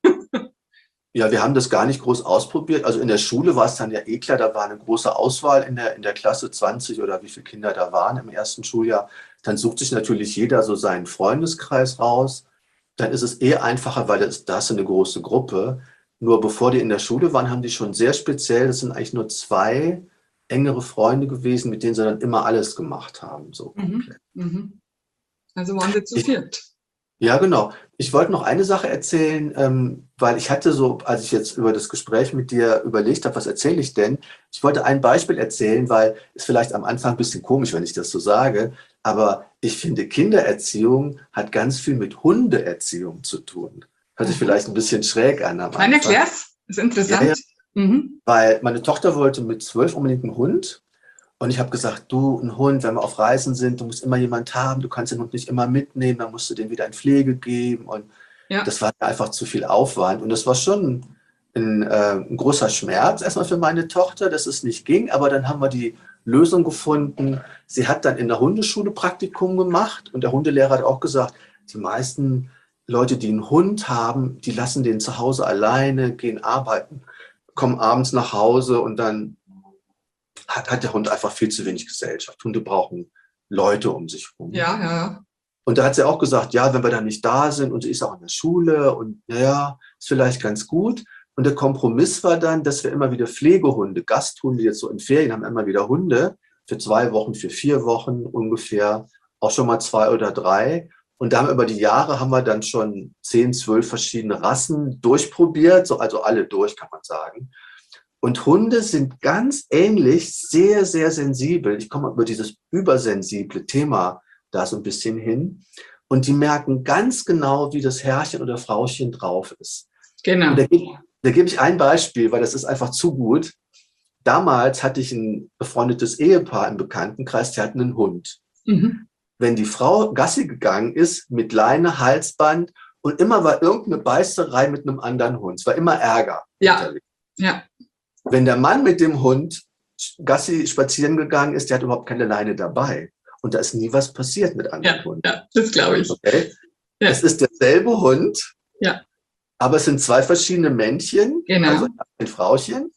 Ja, wir haben das gar nicht groß ausprobiert. Also in der Schule war es dann ja eh klar, da war eine große Auswahl in der, in der Klasse, zwanzig oder wie viele Kinder da waren im ersten Schuljahr. Dann sucht sich natürlich jeder so seinen Freundeskreis raus. Dann ist es eh einfacher, weil das, da ist eine große Gruppe. Nur bevor die in der Schule waren, haben die schon sehr speziell, das sind eigentlich nur zwei engere Freunde gewesen, mit denen sie dann immer alles gemacht haben. So mhm, mhm. Also waren sie zu viert. Ja, genau. Ich wollte noch eine Sache erzählen, ähm, weil ich hatte so, als ich jetzt über das Gespräch mit dir überlegt habe, was erzähle ich denn? Ich wollte ein Beispiel erzählen, weil es vielleicht am Anfang ein bisschen komisch, wenn ich das so sage, aber ich finde, Kindererziehung hat ganz viel mit Hundeerziehung zu tun. Hört sich vielleicht ein bisschen schräg an. Nein, erklär's. Das ist interessant. Ja, ja. Mhm. Weil meine Tochter wollte mit zwölf unbedingt einen Hund. Und ich habe gesagt, du, ein Hund, wenn wir auf Reisen sind, du musst immer jemand haben, du kannst den Hund nicht immer mitnehmen, dann musst du den wieder in Pflege geben. Und ja. Das war einfach zu viel Aufwand. Und das war schon ein, äh, ein großer Schmerz erstmal für meine Tochter, dass es nicht ging. Aber dann haben wir die Lösung gefunden. Sie hat dann in der Hundeschule Praktikum gemacht und der Hundelehrer hat auch gesagt, die meisten Leute, die einen Hund haben, die lassen den zu Hause alleine, gehen arbeiten, kommen abends nach Hause und dann Hat, hat der Hund einfach viel zu wenig Gesellschaft. Hunde brauchen Leute um sich herum. Ja, ja. Und da hat sie auch gesagt, ja, wenn wir dann nicht da sind und sie ist auch in der Schule und naja, ist vielleicht ganz gut. Und der Kompromiss war dann, dass wir immer wieder Pflegehunde, Gasthunde, jetzt so in Ferien haben immer wieder Hunde, für zwei Wochen, für vier Wochen ungefähr, auch schon mal zwei oder drei. Und da haben über die Jahre haben wir dann schon zehn, zwölf verschiedene Rassen durchprobiert, so, also alle durch, kann man sagen. Und Hunde sind ganz ähnlich, sehr, sehr sensibel. Ich komme über dieses übersensible Thema da so ein bisschen hin. Und die merken ganz genau, wie das Herrchen oder Frauchen drauf ist. Genau. Und da, da gebe ich ein Beispiel, weil das ist einfach zu gut. Damals hatte ich ein befreundetes Ehepaar im Bekanntenkreis, die hatten einen Hund. Mhm. Wenn die Frau Gassi gegangen ist, mit Leine, Halsband und immer war irgendeine Beißerei mit einem anderen Hund. Es war immer Ärger. Ja, ja. Wenn der Mann mit dem Hund Gassi spazieren gegangen ist, der hat überhaupt keine Leine dabei. Und da ist nie was passiert mit anderen Ja, Hunden. ja, das glaube ich. Okay? Ja. Es ist derselbe Hund, Ja, aber es sind zwei verschiedene Männchen, genau. also ein Frauchen,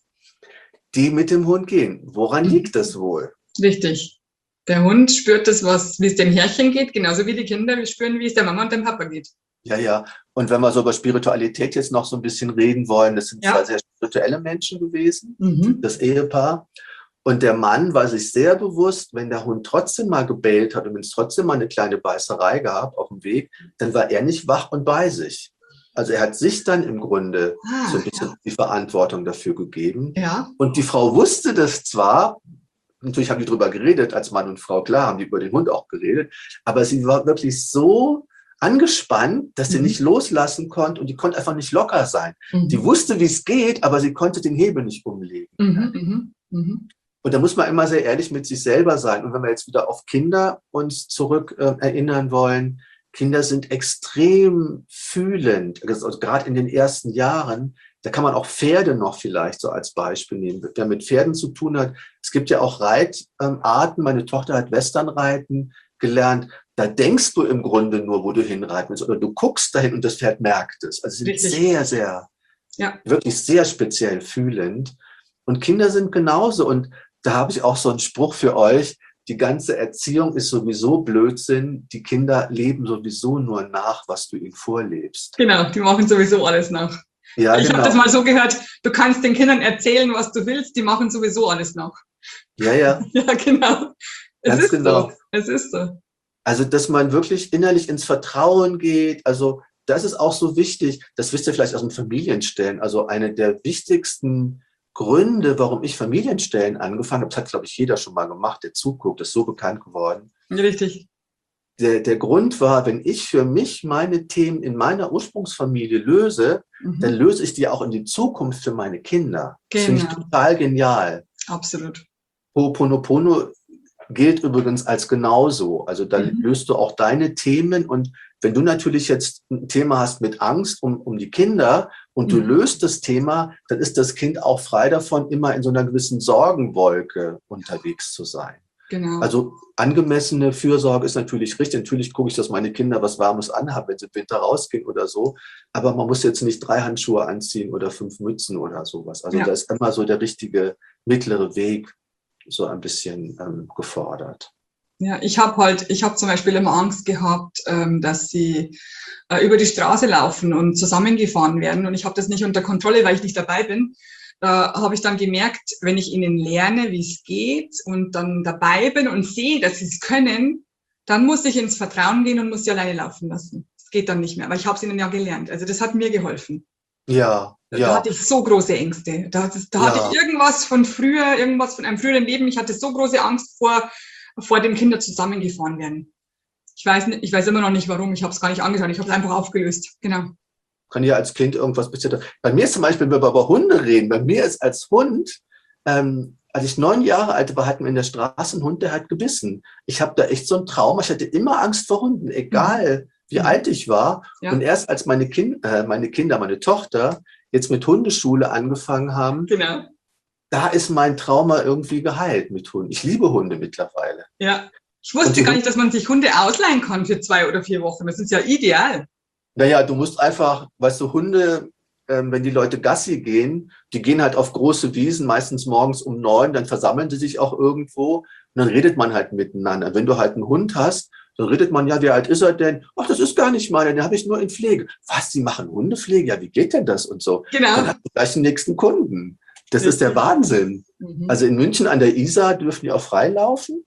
die mit dem Hund gehen. Woran Mhm. liegt das wohl? Richtig. Der Hund spürt das, was, wie es dem Herrchen geht, genauso wie die Kinder spüren, wie es der Mama und dem Papa geht. Ja, ja. Und wenn wir so über Spiritualität jetzt noch so ein bisschen reden wollen, das sind Ja. zwei sehr spirituelle Menschen gewesen, Mhm. das Ehepaar. Und der Mann war sich sehr bewusst, wenn der Hund trotzdem mal gebellt hat und wenn es trotzdem mal eine kleine Beißerei gab auf dem Weg, dann war er nicht wach und bei sich. Also er hat sich dann im Grunde Ah, so ein bisschen ja. die Verantwortung dafür gegeben. Ja. Und die Frau wusste das zwar, natürlich haben die drüber geredet, als Mann und Frau, klar, haben die über den Hund auch geredet, aber sie war wirklich so angespannt, dass sie Mhm. nicht loslassen konnte und die konnte einfach nicht locker sein. Mhm. Die wusste, wie es geht, aber sie konnte den Hebel nicht umlegen. Mhm. Mhm. Mhm. Und da muss man immer sehr ehrlich mit sich selber sein. Und wenn wir jetzt wieder auf Kinder uns zurück äh, erinnern wollen, Kinder sind extrem fühlend, also, also gerade in den ersten Jahren. Da kann man auch Pferde noch vielleicht so als Beispiel nehmen. Wer mit Pferden zu tun hat, es gibt ja auch Reitarten. Meine Tochter hat Westernreiten gelernt. Da denkst du im Grunde nur, wo du hinreiten willst. Oder du guckst dahin und das Pferd merkt es. Also sie sind Richtig. sehr, sehr, Ja. wirklich sehr speziell fühlend. Und Kinder sind genauso. Und da habe ich auch so einen Spruch für euch. Die ganze Erziehung ist sowieso Blödsinn. Die Kinder leben sowieso nur nach, was du ihnen vorlebst. Genau, die machen sowieso alles nach. Ja, ich genau. habe das mal so gehört, du kannst den Kindern erzählen, was du willst, die machen sowieso alles nach. Ja, ja. Ja, genau. Es Ganz ist genau. so. Es ist so. Also, dass man wirklich innerlich ins Vertrauen geht. Also, das ist auch so wichtig. Das wisst ihr vielleicht aus dem Familienstellen. Also, eine der wichtigsten Gründe, warum ich Familienstellen angefangen habe, das hat, glaube ich, jeder schon mal gemacht, der zuguckt, ist so bekannt geworden. Richtig. Der, der Grund war, wenn ich für mich meine Themen in meiner Ursprungsfamilie löse, Mhm. dann löse ich die auch in die Zukunft für meine Kinder. Das finde ich Genau. total genial. Absolut. Ho'oponopono gilt übrigens als genauso. Also da Mhm. löst du auch deine Themen. Und wenn du natürlich jetzt ein Thema hast mit Angst um, um die Kinder und du Mhm. löst das Thema, dann ist das Kind auch frei davon, immer in so einer gewissen Sorgenwolke unterwegs zu sein. Genau. Also angemessene Fürsorge ist natürlich richtig. Natürlich gucke ich, dass meine Kinder was Warmes anhaben, wenn sie im Winter rausgehen oder so. Aber man muss jetzt nicht drei Handschuhe anziehen oder fünf Mützen oder sowas. Also Ja. da ist immer so der richtige mittlere Weg so ein bisschen ähm, gefordert. Ja, ich habe halt, ich habe zum Beispiel immer Angst gehabt, ähm, dass sie äh, über die Straße laufen und zusammengefahren werden. Und ich habe das nicht unter Kontrolle, weil ich nicht dabei bin. Da habe ich dann gemerkt, wenn ich ihnen lerne, wie es geht und dann dabei bin und sehe, dass sie es können, dann muss ich ins Vertrauen gehen und muss sie alleine laufen lassen. Das geht dann nicht mehr, weil ich habe es ihnen ja gelernt. Also das hat mir geholfen. Ja, Da ja, hatte ich so große Ängste. Da, hatte- da hatte Ja. ich irgendwas von früher, irgendwas von einem früheren Leben. Ich hatte so große Angst vor, vor dem Kinder zusammengefahren werden. Ich weiß, nicht, ich weiß immer noch nicht, warum. Ich habe es gar nicht angeschaut. Ich habe es einfach aufgelöst. Genau. kann ja als Kind irgendwas passiert. Bei mir ist zum Beispiel, wenn wir über Hunde reden, bei mir ist als Hund, ähm, als ich neun Jahre alt war, hatten wir in der Straße einen Hund, der hat gebissen. Ich habe da echt so ein Trauma. Ich hatte immer Angst vor Hunden, egal wie Mhm. alt ich war. Ja. Und erst als meine, kind, äh, meine Kinder, meine Tochter jetzt mit Hundeschule angefangen haben, Genau. da ist mein Trauma irgendwie geheilt mit Hunden. Ich liebe Hunde mittlerweile. Ja. Ich Und wusste die gar Hunde- nicht, dass man sich Hunde ausleihen kann für zwei oder vier Wochen. Das ist ja ideal. Naja, du musst einfach, weißt du, Hunde, ähm, wenn die Leute Gassi gehen, die gehen halt auf große Wiesen, meistens morgens um neun, dann versammeln sie sich auch irgendwo und dann redet man halt miteinander. Wenn du halt einen Hund hast, dann redet man, ja, wie alt ist er denn? Ach, das ist gar nicht meiner, den habe ich nur in Pflege. Was, die machen Hundepflege? Ja, wie geht denn das und so? Genau. Dann hast du gleich den nächsten Kunden. Das ist der Richtig. Wahnsinn. Mhm. Also in München an der Isar dürfen die auch freilaufen.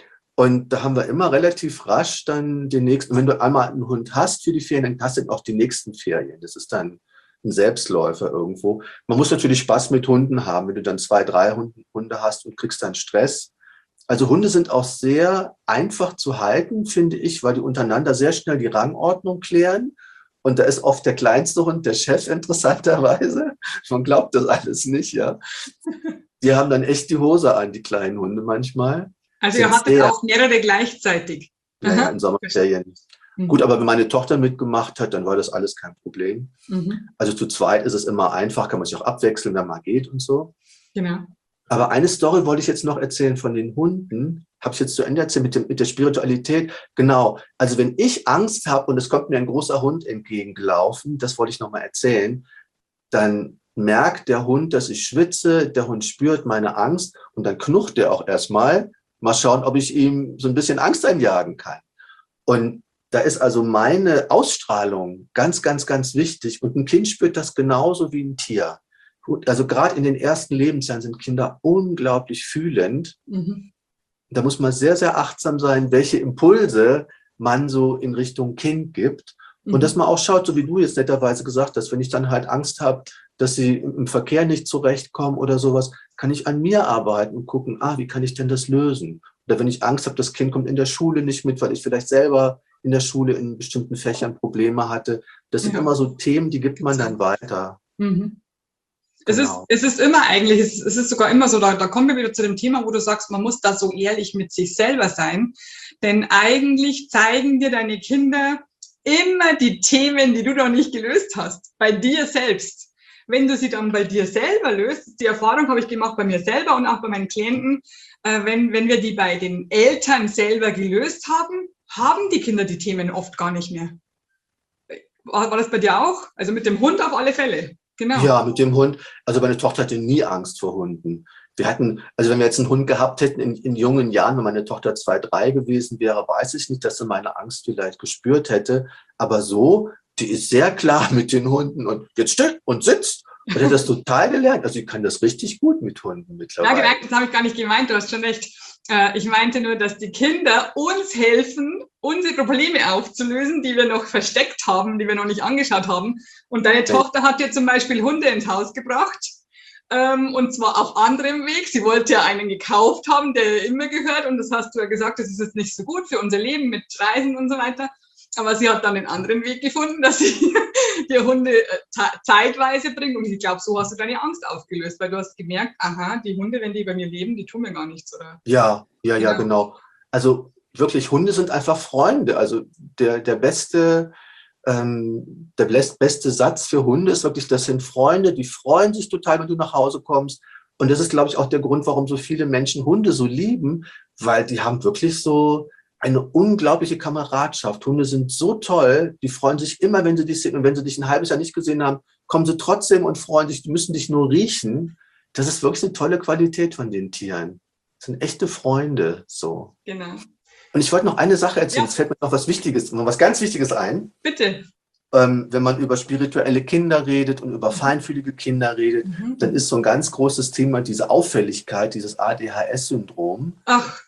Und da haben wir immer relativ rasch dann den nächsten, wenn du einmal einen Hund hast für die Ferien, dann hast du auch die nächsten Ferien. Das ist dann ein Selbstläufer irgendwo. Man muss natürlich Spaß mit Hunden haben, wenn du dann zwei, drei Hunde hast und kriegst dann Stress. Also Hunde sind auch sehr einfach zu halten, finde ich, weil die untereinander sehr schnell die Rangordnung klären. Und da ist oft der kleinste Hund der Chef, interessanterweise. Man glaubt das alles nicht, ja. Die haben dann echt die Hose an, die kleinen Hunde manchmal. Also sind ihr hattet sehr- auch mehrere gleichzeitig. Ja, ja, Aha. in Sommerferien. Mhm. Gut, aber wenn meine Tochter mitgemacht hat, dann war das alles kein Problem. Mhm. Also zu zweit ist es immer einfach, kann man sich auch abwechseln, wenn man geht und so. Genau. Aber eine Story wollte ich jetzt noch erzählen von den Hunden. Habe ich jetzt zu Ende erzählt mit, dem, mit der Spiritualität. Genau. Also wenn ich Angst habe und es kommt mir ein großer Hund entgegengelaufen, das wollte ich noch mal erzählen, dann merkt der Hund, dass ich schwitze, der Hund spürt meine Angst und dann knurrt er auch erstmal. Mal schauen, ob ich ihm so ein bisschen Angst einjagen kann. Und da ist also meine Ausstrahlung ganz, ganz, ganz wichtig. Und ein Kind spürt das genauso wie ein Tier. Also gerade in den ersten Lebensjahren sind Kinder unglaublich fühlend. Mhm. Da muss man sehr, sehr achtsam sein, welche Impulse man so in Richtung Kind gibt. Und Mhm. dass man auch schaut, so wie du jetzt netterweise gesagt hast, wenn ich dann halt Angst habe, dass sie im Verkehr nicht zurechtkommen oder sowas, kann ich an mir arbeiten und gucken, ah, wie kann ich denn das lösen? Oder wenn ich Angst habe, das Kind kommt in der Schule nicht mit, weil ich vielleicht selber in der Schule in bestimmten Fächern Probleme hatte. Das sind Ja. immer so Themen, die gibt man dann weiter. Mhm. Es ist, Genau. es ist immer eigentlich, es, es ist sogar immer so, da, da kommen wir wieder zu dem Thema, wo du sagst, man muss da so ehrlich mit sich selber sein. Denn eigentlich zeigen dir deine Kinder immer die Themen, die du noch nicht gelöst hast, bei dir selbst. Wenn du sie dann bei dir selber löst, die Erfahrung habe ich gemacht bei mir selber und auch bei meinen Klienten, äh, wenn, wenn wir die bei den Eltern selber gelöst haben, haben die Kinder die Themen oft gar nicht mehr. War, war das bei dir auch? Also mit dem Hund auf alle Fälle. Genau. Ja, mit dem Hund. Also meine Tochter hatte nie Angst vor Hunden. Wir hatten, also wenn wir jetzt einen Hund gehabt hätten in, in jungen Jahren, wenn meine Tochter zwei, drei gewesen wäre, weiß ich nicht, dass sie meine Angst vielleicht gespürt hätte. Aber so, die ist sehr klar mit den Hunden und jetzt still und sitzt. Und hat das total gelernt. Also ich kann das richtig gut mit Hunden mittlerweile. Ja, gemerkt, das habe ich gar nicht gemeint, du hast schon recht. Ich meinte nur, dass die Kinder uns helfen, unsere Probleme aufzulösen, die wir noch versteckt haben, die wir noch nicht angeschaut haben. Und deine Tochter hat dir zum Beispiel Hunde ins Haus gebracht. Und zwar auf anderem Weg. Sie wollte ja einen gekauft haben, der immer gehört. Und das hast du ja gesagt, das ist jetzt nicht so gut für unser Leben mit Reisen und so weiter. Aber sie hat dann den anderen Weg gefunden, dass sie die Hunde zeitweise bringt. Und ich glaube, so hast du deine Angst aufgelöst, weil du hast gemerkt, aha, die Hunde, wenn die bei mir leben, die tun mir gar nichts, oder? Ja, ja, ja, genau. Also wirklich, Hunde sind einfach Freunde. Also der, der beste, ähm, der beste Satz für Hunde ist wirklich, das sind Freunde, die freuen sich total, wenn du nach Hause kommst. Und das ist, glaube ich, auch der Grund, warum so viele Menschen Hunde so lieben, weil die haben wirklich so eine unglaubliche Kameradschaft. Hunde sind so toll, die freuen sich immer, wenn sie dich sehen. Und wenn sie dich ein halbes Jahr nicht gesehen haben, kommen sie trotzdem und freuen sich. Die müssen dich nur riechen. Das ist wirklich eine tolle Qualität von den Tieren. Das sind echte Freunde, so. Genau. Und ich wollte noch eine Sache erzählen. Ja. Es fällt mir noch was Wichtiges, noch was ganz Wichtiges ein. Bitte. Ähm, wenn man über spirituelle Kinder redet und über feinfühlige Kinder redet, Mhm. dann ist so ein ganz großes Thema diese Auffälligkeit, dieses A D H S-Syndrom. Ach.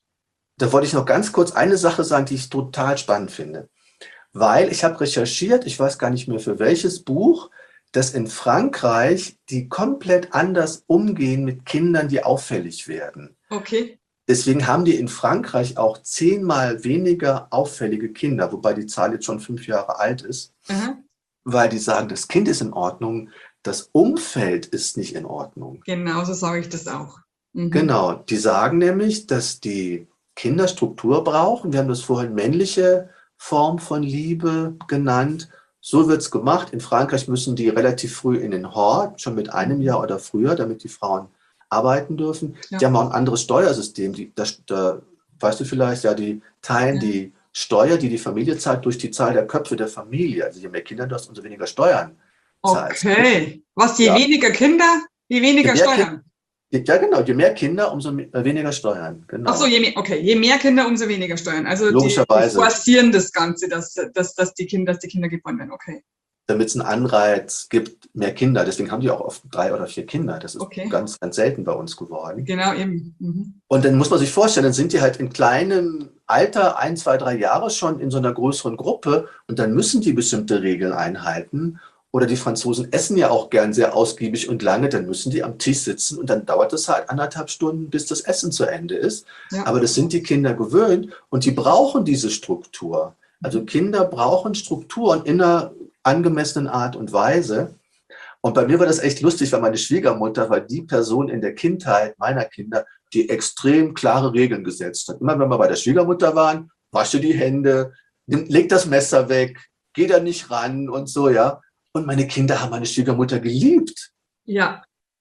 Da wollte ich noch ganz kurz eine Sache sagen, die ich total spannend finde. Weil ich habe recherchiert, ich weiß gar nicht mehr für welches Buch, dass in Frankreich die komplett anders umgehen mit Kindern, die auffällig werden. Okay. Deswegen haben die in Frankreich auch zehnmal weniger auffällige Kinder, wobei die Zahl jetzt schon fünf Jahre alt ist, Aha. weil die sagen, das Kind ist in Ordnung, das Umfeld ist nicht in Ordnung. Genau, so sage ich das auch. Mhm. Genau, die sagen nämlich, dass die Kinder Struktur brauchen. Wir haben das vorhin männliche Form von Liebe genannt. So wird es gemacht. In Frankreich müssen die relativ früh in den Hort, schon mit einem Jahr oder früher, damit die Frauen arbeiten dürfen. Ja. Die haben auch ein anderes Steuersystem. Die, das, da, weißt du vielleicht, ja, die teilen Ja. die Steuer, die die Familie zahlt, durch die Zahl der Köpfe der Familie. Also je mehr Kinder du hast, umso weniger Steuern zahlst. Okay. Was, je Ja. weniger Kinder, je weniger Je mehr Steuern? Ja, genau. Je mehr Kinder, umso me- äh, weniger Steuern. Genau. Ach so, je mehr, okay. Je mehr Kinder, umso weniger Steuern. Also die, die Logischerweise. forcieren das Ganze, dass, dass, dass, die Kinder, dass die Kinder geboren werden. Okay. Damit es einen Anreiz gibt, mehr Kinder. Deswegen haben die auch oft drei oder vier Kinder. Das ist Okay. ganz, ganz selten bei uns geworden. Genau, eben. Mhm. Und dann muss man sich vorstellen, dann sind die halt in kleinem Alter, ein, zwei, drei Jahre schon in so einer größeren Gruppe und dann müssen die bestimmte Regeln einhalten. Oder die Franzosen essen ja auch gern sehr ausgiebig und lange, dann müssen die am Tisch sitzen und dann dauert es halt anderthalb Stunden, bis das Essen zu Ende ist. Ja. Aber das sind die Kinder gewöhnt und die brauchen diese Struktur. Also Kinder brauchen Strukturen in einer angemessenen Art und Weise. Und bei mir war das echt lustig, weil meine Schwiegermutter war die Person in der Kindheit meiner Kinder, die extrem klare Regeln gesetzt hat. Immer wenn wir bei der Schwiegermutter waren, wasche die Hände, nimm, leg das Messer weg, geh da nicht ran und so, ja. Und meine Kinder haben meine Schwiegermutter geliebt. Ja.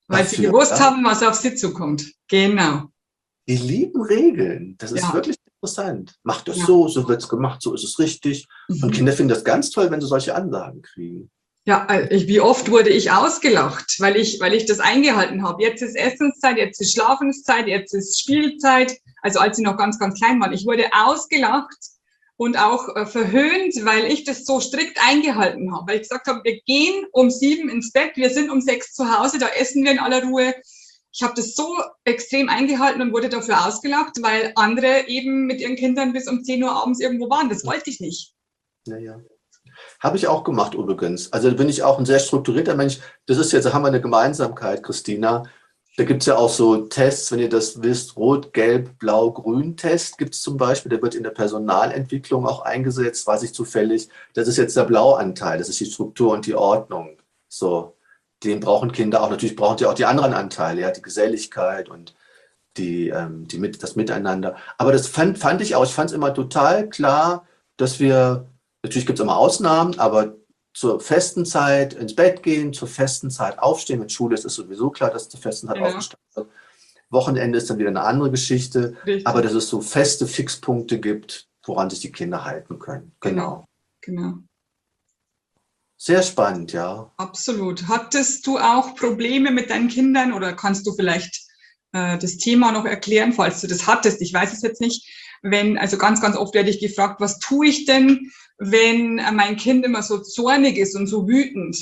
Weil sie dafür. gewusst Ja? haben, was auf sie zukommt. Genau. Die lieben Regeln. Das ist Ja. wirklich interessant. Macht das Ja. so, so wird es gemacht, so ist es richtig. Und Mhm. Kinder finden das ganz toll, wenn sie solche Ansagen kriegen. Ja, ich, wie oft wurde ich ausgelacht, weil ich, weil ich das eingehalten habe. Jetzt ist Essenszeit, jetzt ist Schlafenszeit, jetzt ist Spielzeit. Also als sie noch ganz, ganz klein waren. Ich wurde ausgelacht und auch äh, verhöhnt, weil ich das so strikt eingehalten habe. Weil ich gesagt habe, wir gehen um sieben ins Bett, wir sind um sechs zu Hause, da essen wir in aller Ruhe. Ich habe das so extrem eingehalten und wurde dafür ausgelacht, weil andere eben mit ihren Kindern bis um zehn Uhr abends irgendwo waren. Das wollte ich nicht. Ja, ja. Habe ich auch gemacht übrigens. Also da bin ich auch ein sehr strukturierter Mensch. Das ist jetzt, da haben wir eine Gemeinsamkeit, Christina. Da gibt es ja auch so Tests, wenn ihr das wisst, Rot, Gelb, Blau, Grün-Test gibt es zum Beispiel. Der wird in der Personalentwicklung auch eingesetzt, weiß ich zufällig. Das ist jetzt der Blauanteil, das ist die Struktur und die Ordnung. So, den brauchen Kinder auch. Natürlich brauchen die auch die anderen Anteile, ja, die Geselligkeit und die, ähm, die mit, das Miteinander. Aber das fand, fand ich auch, ich fand es immer total klar, dass wir, natürlich gibt es immer Ausnahmen, aber zur festen Zeit ins Bett gehen, zur festen Zeit aufstehen. Mit Schule ist es sowieso klar, dass zur festen Zeit Genau. aufgestanden wird. Wochenende ist dann wieder eine andere Geschichte. Richtig. Aber dass es so feste Fixpunkte gibt, woran sich die Kinder halten können. Genau. Genau. Sehr spannend, ja. Absolut. Hattest du auch Probleme mit deinen Kindern oder kannst du vielleicht äh, das Thema noch erklären, falls du das hattest? Ich weiß es jetzt nicht. Wenn, also ganz, ganz oft werde ich gefragt, was tue ich denn, wenn mein Kind immer so zornig ist und so wütend?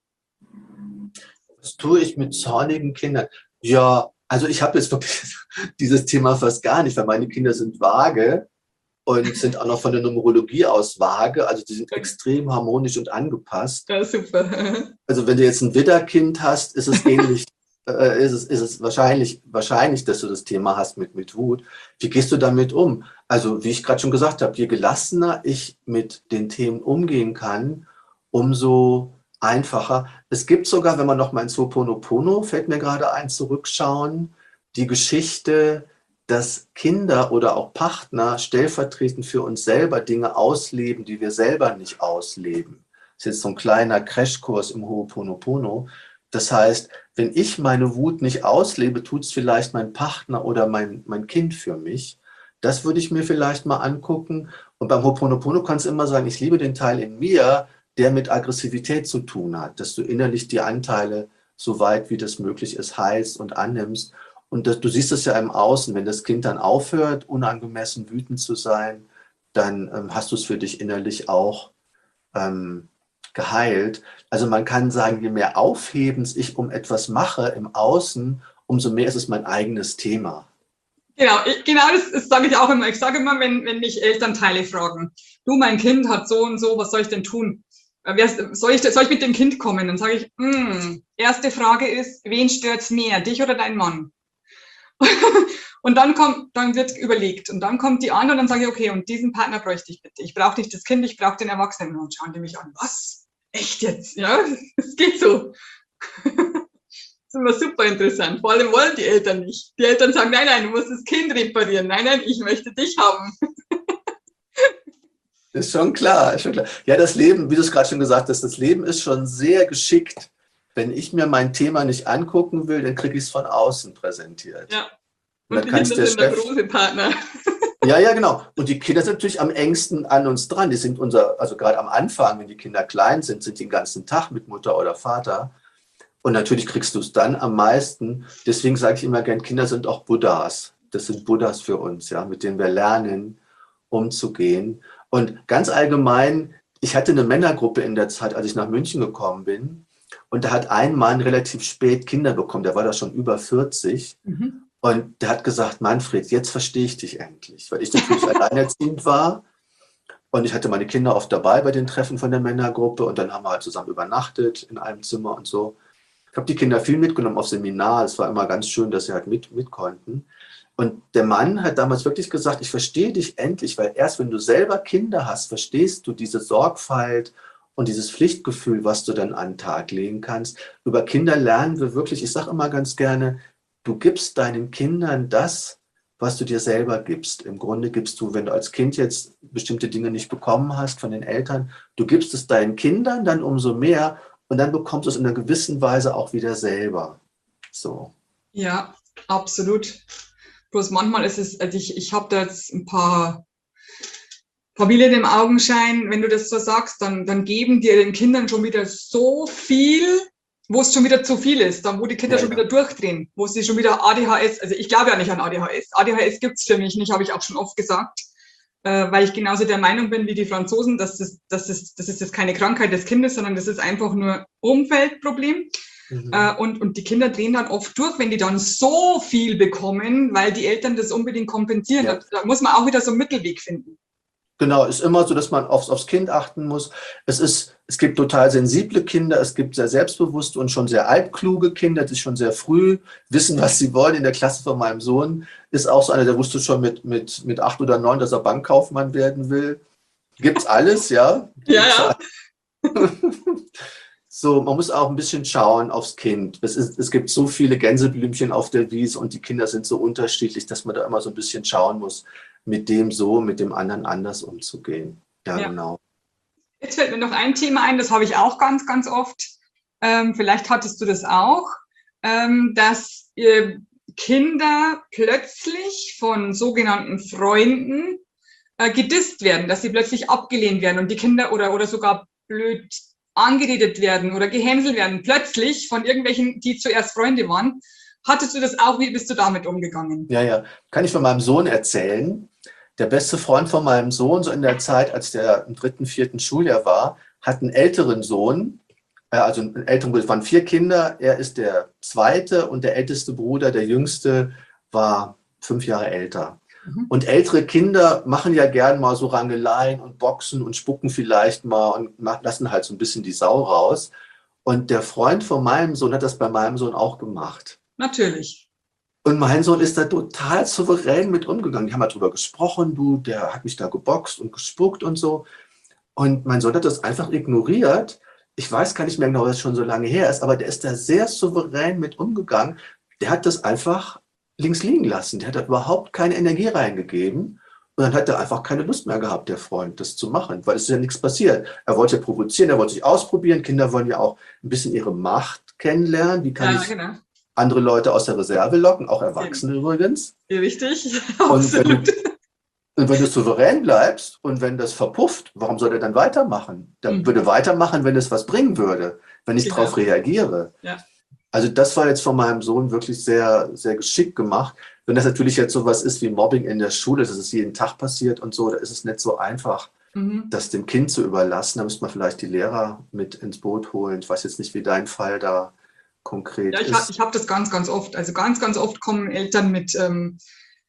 Was tue ich mit zornigen Kindern? Ja, also ich habe jetzt wirklich dieses Thema fast gar nicht, weil meine Kinder sind vage und sind auch noch von der Numerologie aus vage. Also die sind extrem harmonisch und angepasst. Ja, super. Also wenn du jetzt ein Widderkind hast, ist es ähnlich. äh, ist, es, ist es wahrscheinlich, wahrscheinlich, dass du das Thema hast mit, mit Wut. Wie gehst du damit um? Also wie ich gerade schon gesagt habe, je gelassener ich mit den Themen umgehen kann, umso einfacher. Es gibt sogar, wenn man noch mal ins Ho'oponopono, fällt mir gerade ein, zurückschauen, die Geschichte, dass Kinder oder auch Partner stellvertretend für uns selber Dinge ausleben, die wir selber nicht ausleben. Das ist jetzt so ein kleiner Crashkurs im Ho'oponopono. Das heißt, wenn ich meine Wut nicht auslebe, tut es vielleicht mein Partner oder mein, mein Kind für mich. Das würde ich mir vielleicht mal angucken. Und beim Ho'oponopono kannst du immer sagen, ich liebe den Teil in mir, der mit Aggressivität zu tun hat, dass du innerlich die Anteile so weit wie das möglich ist heilst und annimmst. Und das, du siehst es ja im Außen, wenn das Kind dann aufhört, unangemessen wütend zu sein, dann ähm, hast du es für dich innerlich auch ähm, geheilt. Also man kann sagen, je mehr Aufhebens ich um etwas mache im Außen, umso mehr ist es mein eigenes Thema. Genau, ich, genau das, das sage ich auch immer. Ich sage immer, wenn, wenn mich Elternteile fragen, du, mein Kind hat so und so, was soll ich denn tun? Wer, soll, ich, soll ich mit dem Kind kommen? Dann sage ich, mm, erste Frage ist, wen stört's mehr, dich oder dein Mann? Und dann kommt, dann wird überlegt und dann kommt die an und dann sage ich, okay, und diesen Partner bräuchte ich bitte. Ich brauche nicht das Kind, ich brauche den Erwachsenen. Und schauen die mich an, was? Echt jetzt? Ja, es geht so. Das ist immer super interessant. Vor allem wollen die Eltern nicht. Die Eltern sagen, nein, nein, du musst das Kind reparieren. Nein, nein, ich möchte dich haben. Ist schon klar, ist schon klar. Ja, das Leben, wie du es gerade schon gesagt hast, das Leben ist schon sehr geschickt. Wenn ich mir mein Thema nicht angucken will, dann kriege ich es von außen präsentiert. Ja. Und, Und dann die Kinder sind der große Partner. Ja, ja, genau. Und die Kinder sind natürlich am engsten an uns dran. Die sind unser, also gerade am Anfang, wenn die Kinder klein sind, sind die den ganzen Tag mit Mutter oder Vater. Und natürlich kriegst du es dann am meisten. Deswegen sage ich immer gern, Kinder sind auch Buddhas. Das sind Buddhas für uns, ja, mit denen wir lernen, umzugehen. Und ganz allgemein, ich hatte eine Männergruppe in der Zeit, als ich nach München gekommen bin. Und da hat ein Mann relativ spät Kinder bekommen. Der war da schon über vierzig. Mhm. Und der hat gesagt, Manfred, jetzt verstehe ich dich endlich. Weil ich natürlich alleinerziehend war. Und ich hatte meine Kinder oft dabei bei den Treffen von der Männergruppe. Und dann haben wir halt zusammen übernachtet in einem Zimmer und so. Ich habe die Kinder viel mitgenommen auf Seminar. Es war immer ganz schön, dass sie halt mit, mit konnten. Und der Mann hat damals wirklich gesagt, ich verstehe dich endlich, weil erst wenn du selber Kinder hast, verstehst du diese Sorgfalt und dieses Pflichtgefühl, was du dann an den Tag legen kannst. Über Kinder lernen wir wirklich, ich sage immer ganz gerne, du gibst deinen Kindern das, was du dir selber gibst. Im Grunde gibst du, wenn du als Kind jetzt bestimmte Dinge nicht bekommen hast von den Eltern, du gibst es deinen Kindern dann umso mehr und dann bekommst du es in einer gewissen Weise auch wieder selber. So. Ja, absolut. Bloß manchmal ist es, also ich, ich habe da jetzt ein paar Familien im Augenschein, wenn du das so sagst, dann, dann geben dir den Kindern schon wieder so viel, wo es schon wieder zu viel ist, dann wo die Kinder Ja, schon ja. wieder durchdrehen, wo sie schon wieder A D H S, also ich glaube ja nicht an A D H S. A D H S gibt's für mich nicht, habe ich auch schon oft gesagt, äh, weil ich genauso der Meinung bin wie die Franzosen, dass das, dass das, das ist jetzt keine Krankheit des Kindes, sondern das ist einfach nur Umfeldproblem. Mhm. Äh, und, und die Kinder drehen dann oft durch, wenn die dann so viel bekommen, weil die Eltern das unbedingt kompensieren. Ja. Da, da muss man auch wieder so einen Mittelweg finden. Genau, ist immer so, dass man aufs, aufs Kind achten muss. Es ist, es gibt total sensible Kinder, es gibt sehr selbstbewusste und schon sehr altkluge Kinder, die schon sehr früh wissen, was sie wollen. In der Klasse von meinem Sohn ist auch so einer, der wusste schon mit, mit, mit acht oder neun, dass er Bankkaufmann werden will. Gibt's alles, ja? Ja, ja. So, man muss auch ein bisschen schauen aufs Kind. Es, ist, es gibt so viele Gänseblümchen auf der Wiese und die Kinder sind so unterschiedlich, dass man da immer so ein bisschen schauen muss, mit dem so, mit dem anderen anders umzugehen. Ja, Ja. genau. Jetzt fällt mir noch ein Thema ein, das habe ich auch ganz, ganz oft. Ähm, vielleicht hattest du das auch, ähm, dass äh, Kinder plötzlich von sogenannten Freunden äh, gedisst werden, dass sie plötzlich abgelehnt werden und die Kinder oder, oder sogar blöd angeredet werden oder gehänselt werden, plötzlich von irgendwelchen, die zuerst Freunde waren. Hattest du das auch? Wie bist du damit umgegangen? Ja, ja. Kann ich von meinem Sohn erzählen. Der beste Freund von meinem Sohn, so in der Zeit, als der im dritten, vierten Schuljahr war, hat einen älteren Sohn, äh, also einen älteren Bruder, es waren vier Kinder, er ist der zweite und der älteste Bruder, der jüngste, war fünf Jahre älter. Mhm. Und ältere Kinder machen ja gern mal so Rangeleien und boxen und spucken vielleicht mal und lassen halt so ein bisschen die Sau raus. Und der Freund von meinem Sohn hat das bei meinem Sohn auch gemacht. Natürlich. Und mein Sohn ist da total souverän mit umgegangen. Die haben halt drüber gesprochen, du, der hat mich da geboxt und gespuckt und so. Und mein Sohn hat das einfach ignoriert. Ich weiß gar nicht mehr genau, was schon so lange her ist, aber der ist da sehr souverän mit umgegangen. Der hat das einfach links liegen lassen. Der hat da überhaupt keine Energie reingegeben. Und dann hat er einfach keine Lust mehr gehabt, der Freund, das zu machen, weil es ist ja nichts passiert. Er wollte ja provozieren, er wollte sich ausprobieren. Kinder wollen ja auch ein bisschen ihre Macht kennenlernen. Wie kann Ja, ich genau. andere Leute aus der Reserve locken, auch Erwachsene übrigens. Ja, richtig, Und wenn absolut. du, und wenn du souverän bleibst und wenn das verpufft, warum soll er dann weitermachen? Der Mhm. würde weitermachen, wenn es was bringen würde, wenn ich Genau. darauf reagiere. Ja. Also das war jetzt von meinem Sohn wirklich sehr, sehr geschickt gemacht. Wenn das natürlich jetzt sowas ist wie Mobbing in der Schule, dass es jeden Tag passiert und so, da ist es nicht so einfach, Mhm. das dem Kind zu überlassen. Da müsste man vielleicht die Lehrer mit ins Boot holen. Ich weiß jetzt nicht, wie dein Fall da konkret Ja, ich ist. habe ich hab das ganz, ganz oft. Also ganz, ganz oft kommen Eltern mit ähm,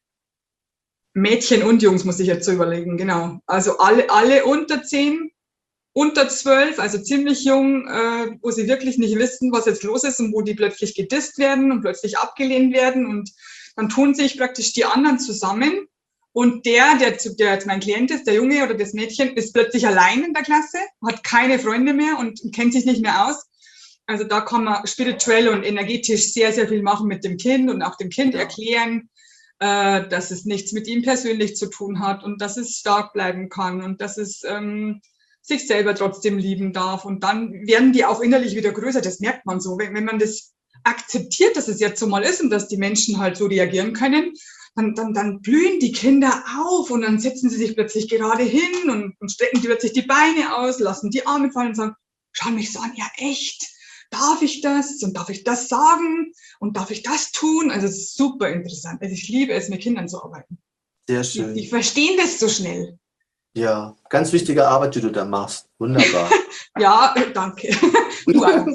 Mädchen und Jungs, muss ich jetzt so überlegen, genau. Also alle, alle unter zehn, unter zwölf, also ziemlich jung, äh, wo sie wirklich nicht wissen, was jetzt los ist und wo die plötzlich gedisst werden und plötzlich abgelehnt werden. Und dann tun sich praktisch die anderen zusammen. Und der, der, der jetzt mein Klient ist, der Junge oder das Mädchen, ist plötzlich allein in der Klasse, hat keine Freunde mehr und kennt sich nicht mehr aus. Also da kann man spirituell und energetisch sehr, sehr viel machen mit dem Kind und auch dem Kind Ja. erklären, äh, dass es nichts mit ihm persönlich zu tun hat und dass es stark bleiben kann und dass es ähm, sich selber trotzdem lieben darf. Und dann werden die auch innerlich wieder größer. Das merkt man so. Wenn, wenn man das akzeptiert, dass es jetzt so mal ist und dass die Menschen halt so reagieren können, dann, dann, dann blühen die Kinder auf und dann setzen sie sich plötzlich gerade hin und, und strecken die plötzlich die Beine aus, lassen die Arme fallen und sagen, schau mich so an, ja echt. Darf ich das und darf ich das sagen und darf ich das tun? Also es ist super interessant. Also ich liebe es, mit Kindern zu arbeiten. Sehr Die, schön. die verstehen das so schnell. Ja, ganz wichtige Arbeit, die du da machst. Wunderbar. Ja, danke. Du auch.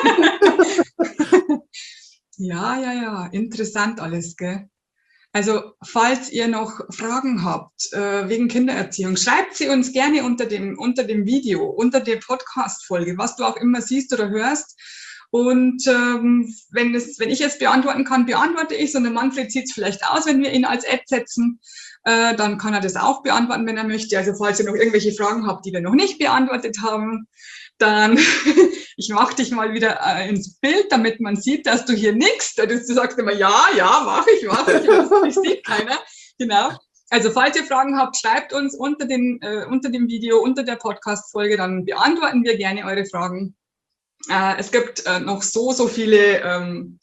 Ja, ja, ja. Interessant alles, gell? Also, falls ihr noch Fragen habt äh, wegen Kindererziehung, schreibt sie uns gerne unter dem, unter dem Video, unter der Podcast-Folge, was du auch immer siehst oder hörst. Und ähm, wenn, es, wenn ich es beantworten kann, beantworte ich es. Und der Manfred sieht es vielleicht aus, wenn wir ihn als Ad setzen. Äh, dann kann er das auch beantworten, wenn er möchte. Also, falls ihr noch irgendwelche Fragen habt, die wir noch nicht beantwortet haben, dann ich mache dich mal wieder äh, ins Bild, damit man sieht, dass du hier nickst. Du sagst immer, ja, ja, mache ich, mache ich. Und das sieht keiner. Genau. Also falls ihr Fragen habt, schreibt uns unter dem, äh, unter dem Video, unter der Podcast-Folge, dann beantworten wir gerne eure Fragen. Äh, es gibt äh, noch so, so viele ähm,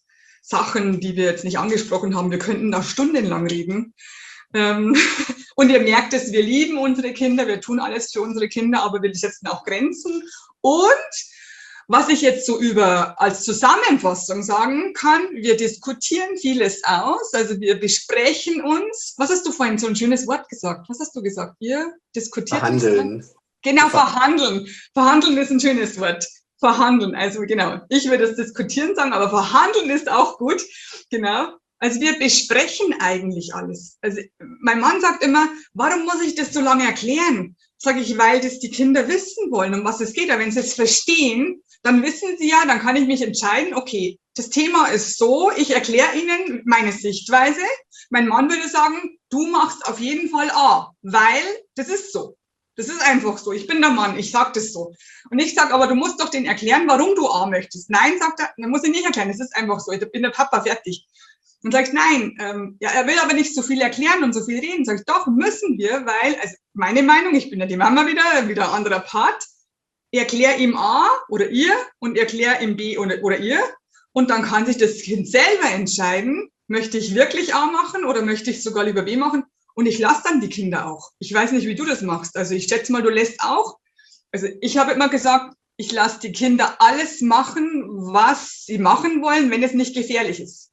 Sachen, die wir jetzt nicht angesprochen haben. Wir könnten da stundenlang reden. Ähm, und ihr merkt es, wir lieben unsere Kinder, wir tun alles für unsere Kinder, aber wir setzen auch Grenzen. Und was ich jetzt so über als Zusammenfassung sagen kann, wir diskutieren vieles aus, also wir besprechen uns. Was hast du vorhin so ein schönes Wort gesagt? Was hast du gesagt? Wir diskutieren. Verhandeln. Genau, verhandeln. Verhandeln ist ein schönes Wort. Verhandeln, also genau. Ich würde das diskutieren sagen, aber verhandeln ist auch gut. Genau. Also wir besprechen eigentlich alles. Also mein Mann sagt immer, warum muss ich das so lange erklären? Sage ich, weil das die Kinder wissen wollen, um was es geht. Aber wenn sie es verstehen, dann wissen sie ja, dann kann ich mich entscheiden, okay, das Thema ist so, ich erkläre ihnen meine Sichtweise. Mein Mann würde sagen, du machst auf jeden Fall A, weil das ist so. Das ist einfach so. Ich bin der Mann, ich sage das so. Und ich sage, aber du musst doch denen erklären, warum du A möchtest. Nein, sagt er, dann muss ich nicht erklären, das ist einfach so. Ich bin der Papa, fertig. Und sage ich, nein, ähm, ja, er will aber nicht so viel erklären und so viel reden. Sage ich, doch, müssen wir, weil, also meine Meinung, ich bin ja die Mama wieder, wieder ein anderer Part. Erklär ihm A oder ihr und erklär ihm B oder, oder ihr. Und dann kann sich das Kind selber entscheiden, möchte ich wirklich A machen oder möchte ich sogar lieber B machen? Und ich lasse dann die Kinder auch. Ich weiß nicht, wie du das machst. Also ich schätze mal, du lässt auch. Also ich habe immer gesagt, ich lasse die Kinder alles machen, was sie machen wollen, wenn es nicht gefährlich ist.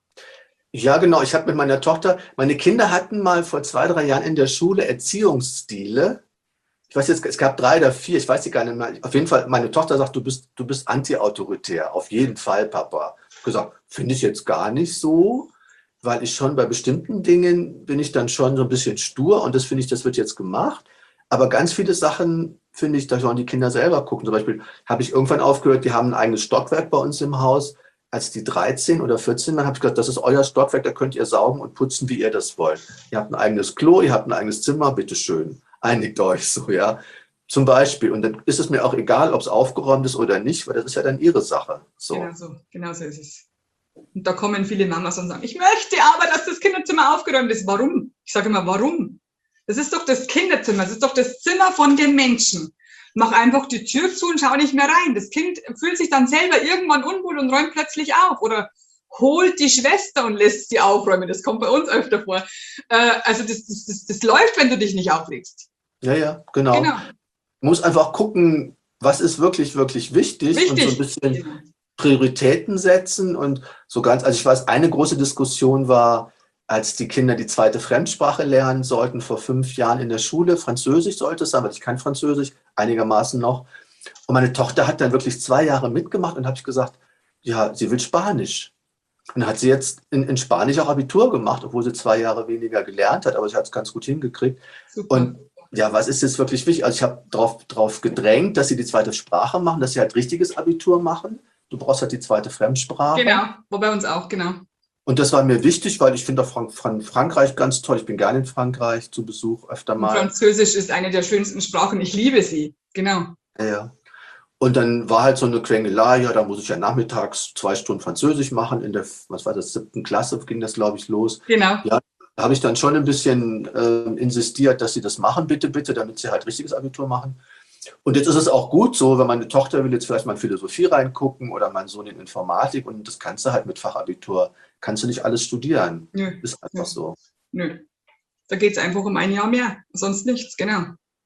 Ja, genau. Ich habe mit meiner Tochter, meine Kinder hatten mal vor zwei, drei Jahren in der Schule Erziehungsstile. Ich weiß jetzt, es gab drei oder vier, ich weiß die gar nicht mehr. Auf jeden Fall, meine Tochter sagt, du bist, du bist anti-autoritär. Auf jeden Fall, Papa. Ich habe gesagt, finde ich jetzt gar nicht so, weil ich schon bei bestimmten Dingen bin ich dann schon so ein bisschen stur und das finde ich, das wird jetzt gemacht. Aber ganz viele Sachen finde ich, da sollen die Kinder selber gucken. Zum Beispiel habe ich irgendwann aufgehört, die haben ein eigenes Stockwerk bei uns im Haus. Als die dreizehn oder vierzehn waren, habe ich gesagt, das ist euer Stockwerk, da könnt ihr saugen und putzen, wie ihr das wollt. Ihr habt ein eigenes Klo, ihr habt ein eigenes Zimmer, bitteschön. Einigt euch so, ja. Zum Beispiel. Und dann ist es mir auch egal, ob es aufgeräumt ist oder nicht, weil das ist ja dann ihre Sache. So. Genau so, genau so ist es. Und da kommen viele Mamas und sagen, ich möchte aber, dass das Kinderzimmer aufgeräumt ist. Warum? Ich sage immer, warum? Das ist doch das Kinderzimmer, das ist doch das Zimmer von den Menschen. Mach einfach die Tür zu und schau nicht mehr rein. Das Kind fühlt sich dann selber irgendwann unwohl und räumt plötzlich auf. Oder holt die Schwester und lässt sie aufräumen. Das kommt bei uns öfter vor. Äh, also das, das, das, das läuft, wenn du dich nicht aufregst. Ja, ja, genau. genau. Man muss einfach gucken, was ist wirklich, wirklich wichtig, wichtig. Und so ein bisschen genau. Prioritäten setzen. Und so ganz, also ich weiß, eine große Diskussion war, als die Kinder die zweite Fremdsprache lernen sollten, vor fünf Jahren in der Schule. Französisch sollte es sein, weil ich kann Französisch, einigermaßen noch. Und meine Tochter hat dann wirklich zwei Jahre mitgemacht und habe ich gesagt, ja, sie will Spanisch. Und dann hat sie jetzt in, in Spanisch auch Abitur gemacht, obwohl sie zwei Jahre weniger gelernt hat, aber sie hat es ganz gut hingekriegt. Super. Und ja, was ist jetzt wirklich wichtig? Also ich habe darauf drauf gedrängt, dass sie die zweite Sprache machen, dass sie halt richtiges Abitur machen. Du brauchst halt die zweite Fremdsprache. Genau, war bei uns auch, genau. Und das war mir wichtig, weil ich finde auch Frank Frank Frankreich ganz toll. Ich bin gerne in Frankreich zu Besuch öfter mal. Und Französisch ist eine der schönsten Sprachen. Ich liebe sie, genau. Ja. Und dann war halt so eine Quengelei, ja, da muss ich ja nachmittags zwei Stunden Französisch machen. In der, was war das, siebten Klasse ging das, glaube ich, los. Genau. Ja, da habe ich dann schon ein bisschen äh, insistiert, dass sie das machen, bitte, bitte, damit sie halt richtiges Abitur machen. Und jetzt ist es auch gut so, wenn meine Tochter will jetzt vielleicht mal in Philosophie reingucken oder mein Sohn in Informatik und das kannst du halt mit Fachabitur, kannst du nicht alles studieren. Nö. Ist einfach Nö. so. Nö. Da geht es einfach um ein Jahr mehr, sonst nichts, genau.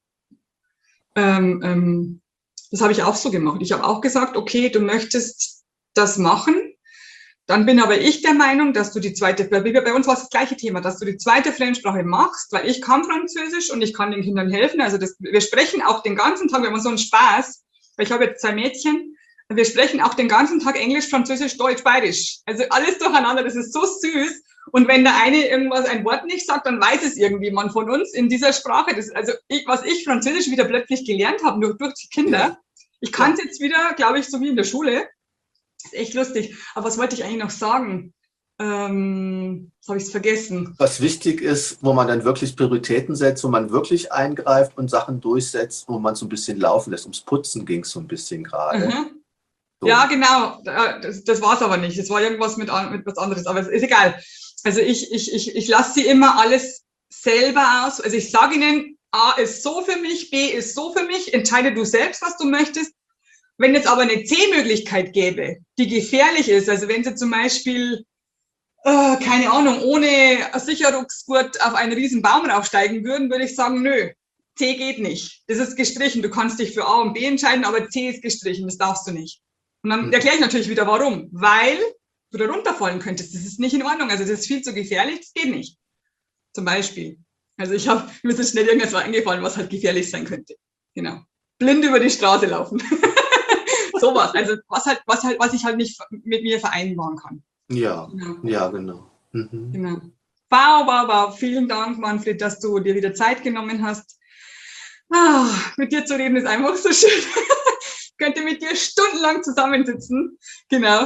Ähm, ähm, das habe ich auch so gemacht. Ich habe auch gesagt, okay, du möchtest das machen, dann bin aber ich der Meinung, dass du die zweite, bei uns war es das gleiche Thema, dass du die zweite Fremdsprache machst, weil ich kann Französisch und ich kann den Kindern helfen. Also das, wir sprechen auch den ganzen Tag, wir haben so einen Spaß, weil ich habe jetzt zwei Mädchen, wir sprechen auch den ganzen Tag Englisch, Französisch, Deutsch, Bayerisch. Also alles durcheinander, das ist so süß. Und wenn der eine irgendwas, ein Wort nicht sagt, dann weiß es irgendjemand von uns in dieser Sprache. Das, also ich, was ich Französisch wieder plötzlich gelernt habe, nur durch die Kinder, ja. Ich kann es jetzt wieder, glaube ich, so wie in der Schule. Ist echt lustig. Aber was wollte ich eigentlich noch sagen? Ähm, das habe ich vergessen. Was wichtig ist, wo man dann wirklich Prioritäten setzt, wo man wirklich eingreift und Sachen durchsetzt, wo man so ein bisschen laufen lässt. Ums Putzen ging es so ein bisschen gerade. Mhm. So. Ja, genau. Das, das war es aber nicht. Es war irgendwas mit, mit was anderes. Aber es ist egal. Also ich, ich, ich, ich lasse sie immer alles selber aus. Also ich sage ihnen, A ist so für mich, B ist so für mich. Entscheide du selbst, was du möchtest. Wenn es aber eine C-Möglichkeit gäbe, die gefährlich ist, also wenn sie zum Beispiel, äh, keine Ahnung, ohne Sicherungsgurt auf einen riesen Baum raufsteigen würden, würde ich sagen, nö, C geht nicht. Das ist gestrichen. Du kannst dich für A und B entscheiden, aber C ist gestrichen, das darfst du nicht. Und dann erkläre ich natürlich wieder, warum. Weil du da runterfallen könntest. Das ist nicht in Ordnung. Also das ist viel zu gefährlich, das geht nicht. Zum Beispiel. Also ich habe mir so schnell irgendwas eingefallen, was halt gefährlich sein könnte. Genau. Blind über die Straße laufen. Sowas. Also was halt, was halt, was ich halt nicht mit mir vereinbaren kann. Ja, Genau. ja, genau. Mhm. Genau. Wow, wow, wow. Vielen Dank, Manfred, dass du dir wieder Zeit genommen hast. Ah, mit dir zu reden ist einfach so schön. Ich könnte mit dir stundenlang zusammensitzen. Genau.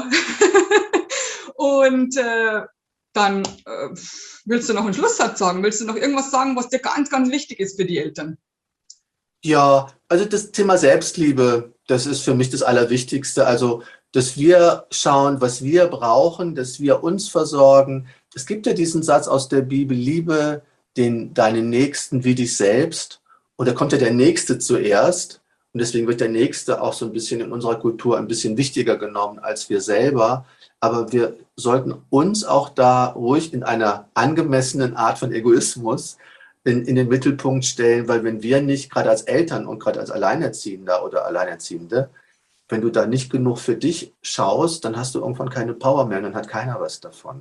Und äh, dann äh, willst du noch einen Schlusssatz sagen? Willst du noch irgendwas sagen, was dir ganz, ganz wichtig ist für die Eltern? Ja, also das Thema Selbstliebe, das ist für mich das Allerwichtigste. Also, dass wir schauen, was wir brauchen, dass wir uns versorgen. Es gibt ja diesen Satz aus der Bibel, liebe den, deinen Nächsten wie dich selbst. Und da kommt ja der Nächste zuerst. Und deswegen wird der Nächste auch so ein bisschen in unserer Kultur ein bisschen wichtiger genommen als wir selber. Aber wir sollten uns auch da ruhig in einer angemessenen Art von Egoismus in, in den Mittelpunkt stellen, weil wenn wir nicht, gerade als Eltern und gerade als Alleinerziehender oder Alleinerziehende, wenn du da nicht genug für dich schaust, dann hast du irgendwann keine Power mehr und dann hat keiner was davon.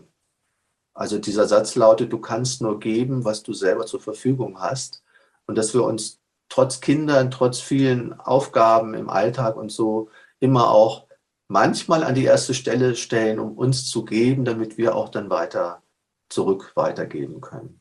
Also dieser Satz lautet, du kannst nur geben, was du selber zur Verfügung hast. Und dass wir uns trotz Kindern, trotz vielen Aufgaben im Alltag und so immer auch manchmal an die erste Stelle stellen, um uns zu geben, damit wir auch dann weiter zurück weitergeben können.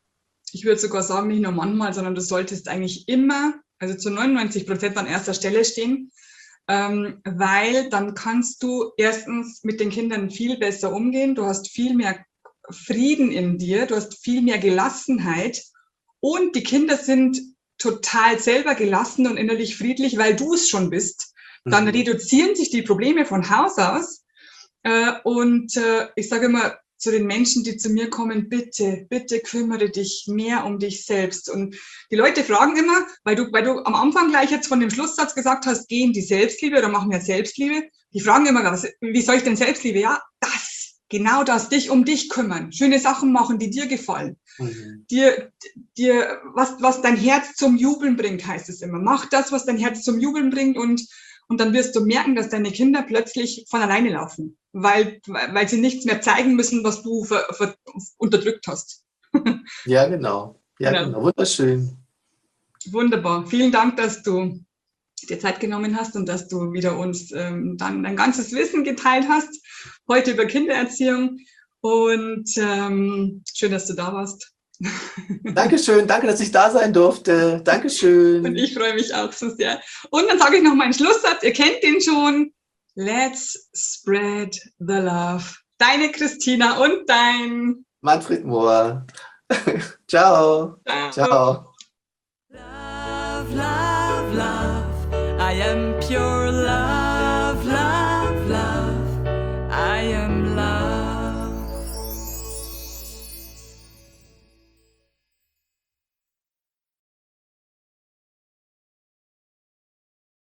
Ich würde sogar sagen, nicht nur manchmal, sondern du solltest eigentlich immer, also zu neunundneunzig Prozent an erster Stelle stehen, ähm, weil dann kannst du erstens mit den Kindern viel besser umgehen, du hast viel mehr Frieden in dir, du hast viel mehr Gelassenheit und die Kinder sind total selber gelassen und innerlich friedlich, weil du es schon bist. Dann mhm. reduzieren sich die Probleme von Haus aus äh, und äh, ich sage immer zu den Menschen, die zu mir kommen, bitte, bitte kümmere dich mehr um dich selbst. Und die Leute fragen immer, weil du, weil du am Anfang gleich jetzt von dem Schlusssatz gesagt hast, geh in die Selbstliebe oder machen wir Selbstliebe. Die fragen immer, was, wie soll ich denn Selbstliebe? Ja, das, genau das, dich um dich kümmern, schöne Sachen machen, die dir gefallen. Mhm. Dir, dir, was, was dein Herz zum Jubeln bringt, heißt es immer. Mach das, was dein Herz zum Jubeln bringt und Und dann wirst du merken, dass deine Kinder plötzlich von alleine laufen, weil, weil sie nichts mehr zeigen müssen, was du ver, ver, unterdrückt hast. Ja, genau. Ja, genau. genau. Wunderschön. Wunderbar. Vielen Dank, dass du dir Zeit genommen hast und dass du wieder uns ähm, dann dein ganzes Wissen geteilt hast, heute über Kindererziehung. Und ähm, schön, dass du da warst. Dankeschön, danke, dass ich da sein durfte. Dankeschön. Und ich freue mich auch so sehr. Und dann sage ich noch meinen Schlusssatz, ihr kennt den schon. Let's spread the love. Deine Christina und dein Manfred Mohr. Ciao. Ciao. Ciao. Love, love, love. I am pure love.